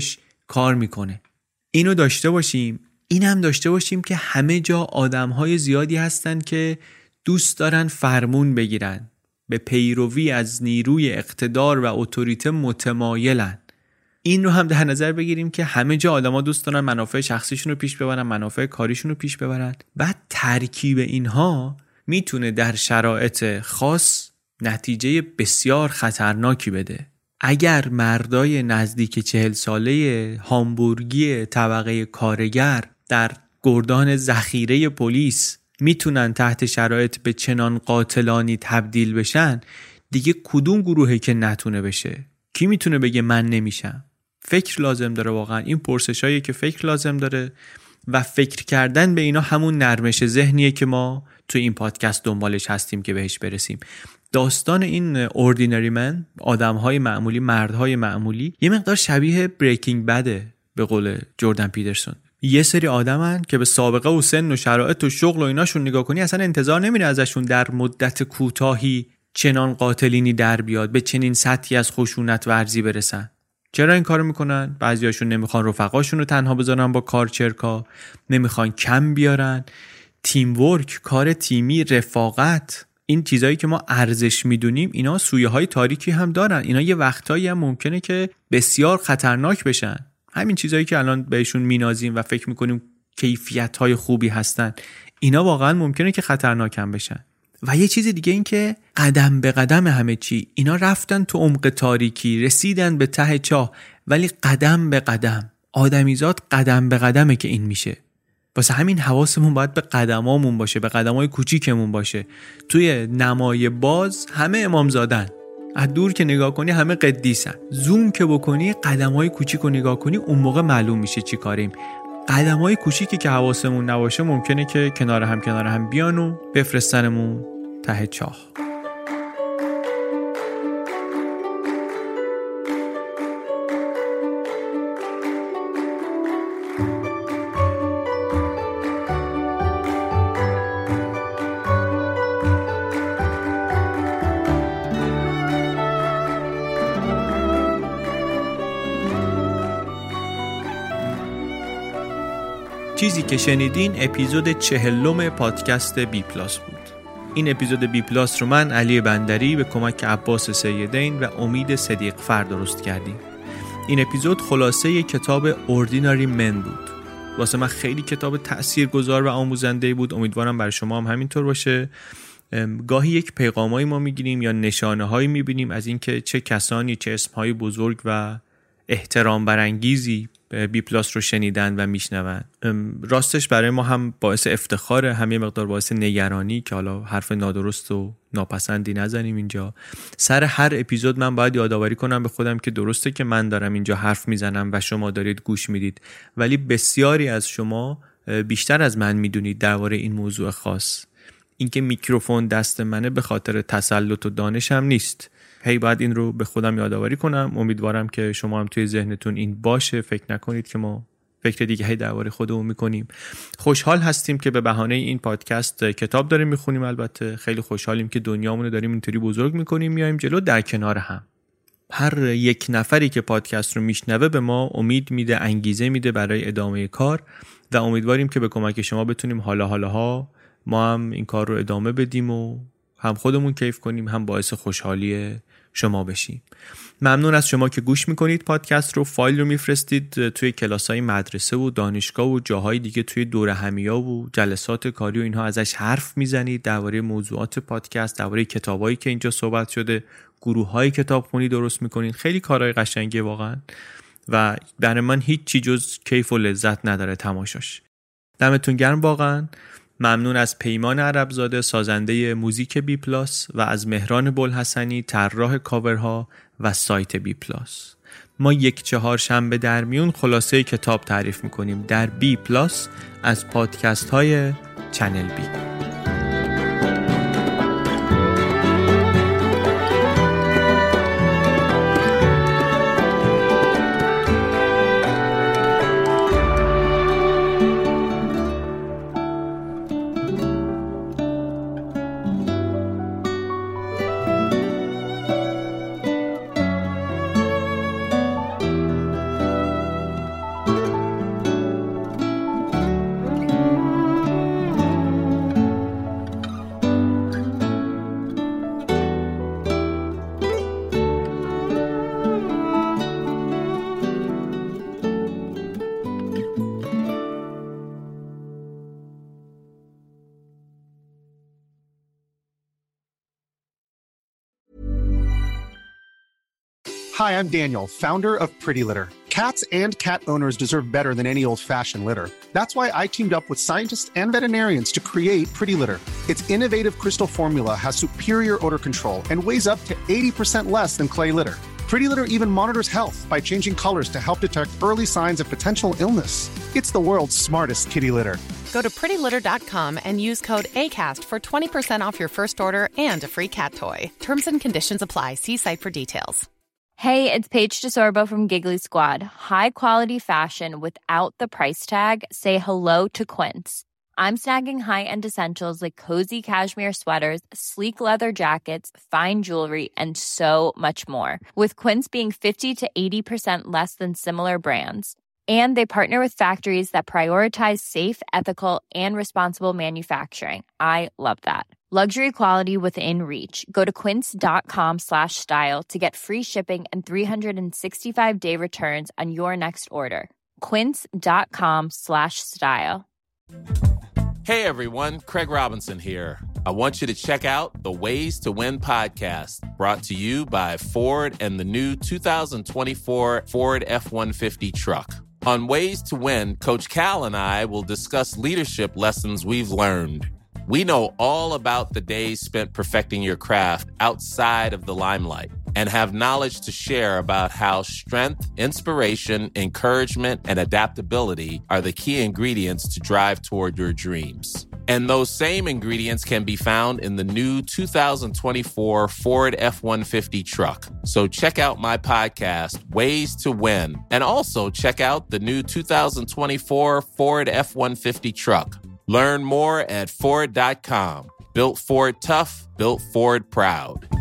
کار میکنه. اینو داشته باشیم. این هم داشته باشیم که همه جا آدم‌های زیادی هستن که دوست دارن فرمون بگیرن، به پیروی از نیروی اقتدار و اتوریته متمایلن. این رو هم در نظر بگیریم که همه جا آدم‌ها دوست دارن منافع شخصیشون رو پیش ببرن، منافع کاریشون رو پیش ببرن. بعد ترکیب اینها میتونه در شرایط خاص نتیجه بسیار خطرناکی بده. اگر مردای نزدیک چهل ساله هامبورگی طبقه کارگر در گردان ذخیره پلیس میتونن تحت شرایط به چنان قاتلانی تبدیل بشن، دیگه کدوم گروهی که نتونه بشه؟ کی میتونه بگه من نمیشم؟ فکر لازم داره واقعا. این پرسشایی که فکر لازم داره و فکر کردن به اینا همون نرمش ذهنیه که ما تو این پادکست دنبالش هستیم که بهش برسیم. داستان این اوردینری من، آدم‌های معمولی، مردهای معمولی، یه مقدار شبیه بریکینگ بده به قول جردن پیترسون. یه سری آدمن که به سابقه و سن و شرایط و شغل و ایناشون نگاه کنی اصلا انتظار نمیره ازشون در مدت کوتاهی چنان قاتلینی در بیاد، به چنین سطحی از خشونت ورزی برسن. چرا این کارو میکنن؟ بعضیاشون نمیخوان رفقاشون رو تنها بذارن با کارچرکا، نمیخوان کم بیارن. تیم ورک، کار تیمی، رفاقت، این چیزایی که ما ارزش میدونیم، اینا سویه های تاریکی هم دارن. اینا یه وقتایی هم ممکنه که بسیار خطرناک بشن. همین چیزایی که الان بهشون مینازیم و فکر میکنیم کیفیت های خوبی هستن، اینا واقعا ممکنه که خطرناک هم بشن. و یه چیز دیگه این که قدم به قدم همه چی، اینا رفتن تو عمق تاریکی، رسیدن به ته چاه، ولی قدم به قدم. آدمیزاد قدم به قدمه که این میشه. واسه همین حواسمون باید به قدمامون باشه، به قدمای کوچیکمون باشه. توی نمای باز همه امامزادن، از دور که نگاه کنی همه قدیسن، زوم که بکنی قدمای کوچیک رو نگاه کنی، اون موقع معلوم میشه چی کاریم. قدمای کوچیکی که حواسمون نباشه ممکنه که کنار هم کنار هم بیان و بفرستنمون ته چاه. چیزی که شنیدین اپیزود چهلم پادکست بی پلاس بود. این اپیزود بی پلاس رو من علی بندری به کمک عباس سیدین و امید صدیق فر درست کردیم. این اپیزود خلاصه کتاب اوردینری من بود. واسه من خیلی کتاب تاثیرگذار و آموزنده بود. امیدوارم برای شما هم همینطور باشه. گاهی یک پیغامایی ما میگیریم یا نشانه‌هایی میبینیم از اینکه چه کسانی، چه اسم‌های بزرگ و احترام برانگیزی بی پلاس رو شنیدن و میشنون. راستش برای ما هم باعث افتخاره، هم یه مقدار باعث نگرانی که حالا حرف نادرست و ناپسندی نزنیم اینجا. سر هر اپیزود من باید یادآوری کنم به خودم که درسته که من دارم اینجا حرف میزنم و شما دارید گوش میدید، ولی بسیاری از شما بیشتر از من میدونید درباره این موضوع خاص. اینکه میکروفون دست منه به خاطر تسلط و دانشم نیست. هی باید این رو به خودم یادآوری کنم. امیدوارم که شما هم توی ذهنتون این باشه. فکر نکنید که ما فکر دیگه هی درباره خودمون میکنیم. خوشحال هستیم که به بهانه این پادکست کتاب داریم میخونیم. البته خیلی خوشحالیم که دنیامون رو داریم اینطوری بزرگ میکنیم، میایم جلو در کنار هم. هر یک نفری که پادکست رو میشنوه به ما امید میده، انگیزه میده برای ادامه کار و امیدواریم که به کمک شما بتونیم حالا حالاها ما هم این کار رو ادامه بدیم و هم خودمون کیف کنیم، هم باعث خوشحالی شما بشیم. ممنون از شما که گوش میکنید پادکست رو. فایل رو میفرستید توی کلاسای مدرسه و دانشگاه و جاهای دیگه، توی دوره همیا و جلسات کاری و اینها ازش حرف میزنید درباره موضوعات پادکست، درباره کتابایی که اینجا صحبت شده، گروه‌های کتابخونی درست میکنید. خیلی کارهای قشنگه واقعا و برای من هیچ چی جز کیف و لذت نداره تماشاش. دمتون گرم واقعا. ممنون از پیمان عربزاده سازنده موزیک بی پلاس و از مهران بوالحسنی طراح کاورها و سایت بی پلاس. ما یک چهار شنبه در میون خلاصه کتاب تعریف میکنیم در بی پلاس از پادکست های چنل بی. Hi, I'm Daniel, founder of Pretty Litter. Cats and cat owners deserve better than any old-fashioned litter. That's why I teamed up with scientists and veterinarians to create Pretty Litter. Its innovative crystal formula has superior odor control and weighs up to eighty percent less than clay litter. Pretty Litter even monitors health by changing colors to help detect early signs of potential illness. It's the world's smartest kitty litter. Go to pretty litter dot com and use code ACAST for twenty percent off your first order and a free cat toy. Terms and conditions apply. See site for details. Hey, it's Paige DeSorbo from Giggly Squad. High quality fashion without the price tag. Say hello to Quince. I'm snagging high-end essentials like cozy cashmere sweaters, sleek leather jackets, fine jewelry, and so much more. With Quince being fifty to eighty percent less than similar brands. And they partner with factories that prioritize safe, ethical, and responsible manufacturing. I love that. Luxury quality within reach. Go to quince.com slash style to get free shipping and three sixty-five day returns on your next order. Quince.com slash style. Hey everyone, Craig Robinson here. I want you to check out the Ways to Win podcast, brought to you by Ford and the new two thousand twenty-four Ford F one fifty truck. On Ways to Win, Coach Cal and I will discuss leadership lessons we've learned. We know all about the days spent perfecting your craft outside of the limelight and have knowledge to share about how strength, inspiration, encouragement, and adaptability are the key ingredients to drive toward your dreams. And those same ingredients can be found in the new two thousand twenty-four Ford F one fifty truck. So check out my podcast, Ways to Win, and also check out the new two thousand twenty-four Ford F one fifty truck. Learn more at Ford dot com. Built Ford tough, built Ford proud.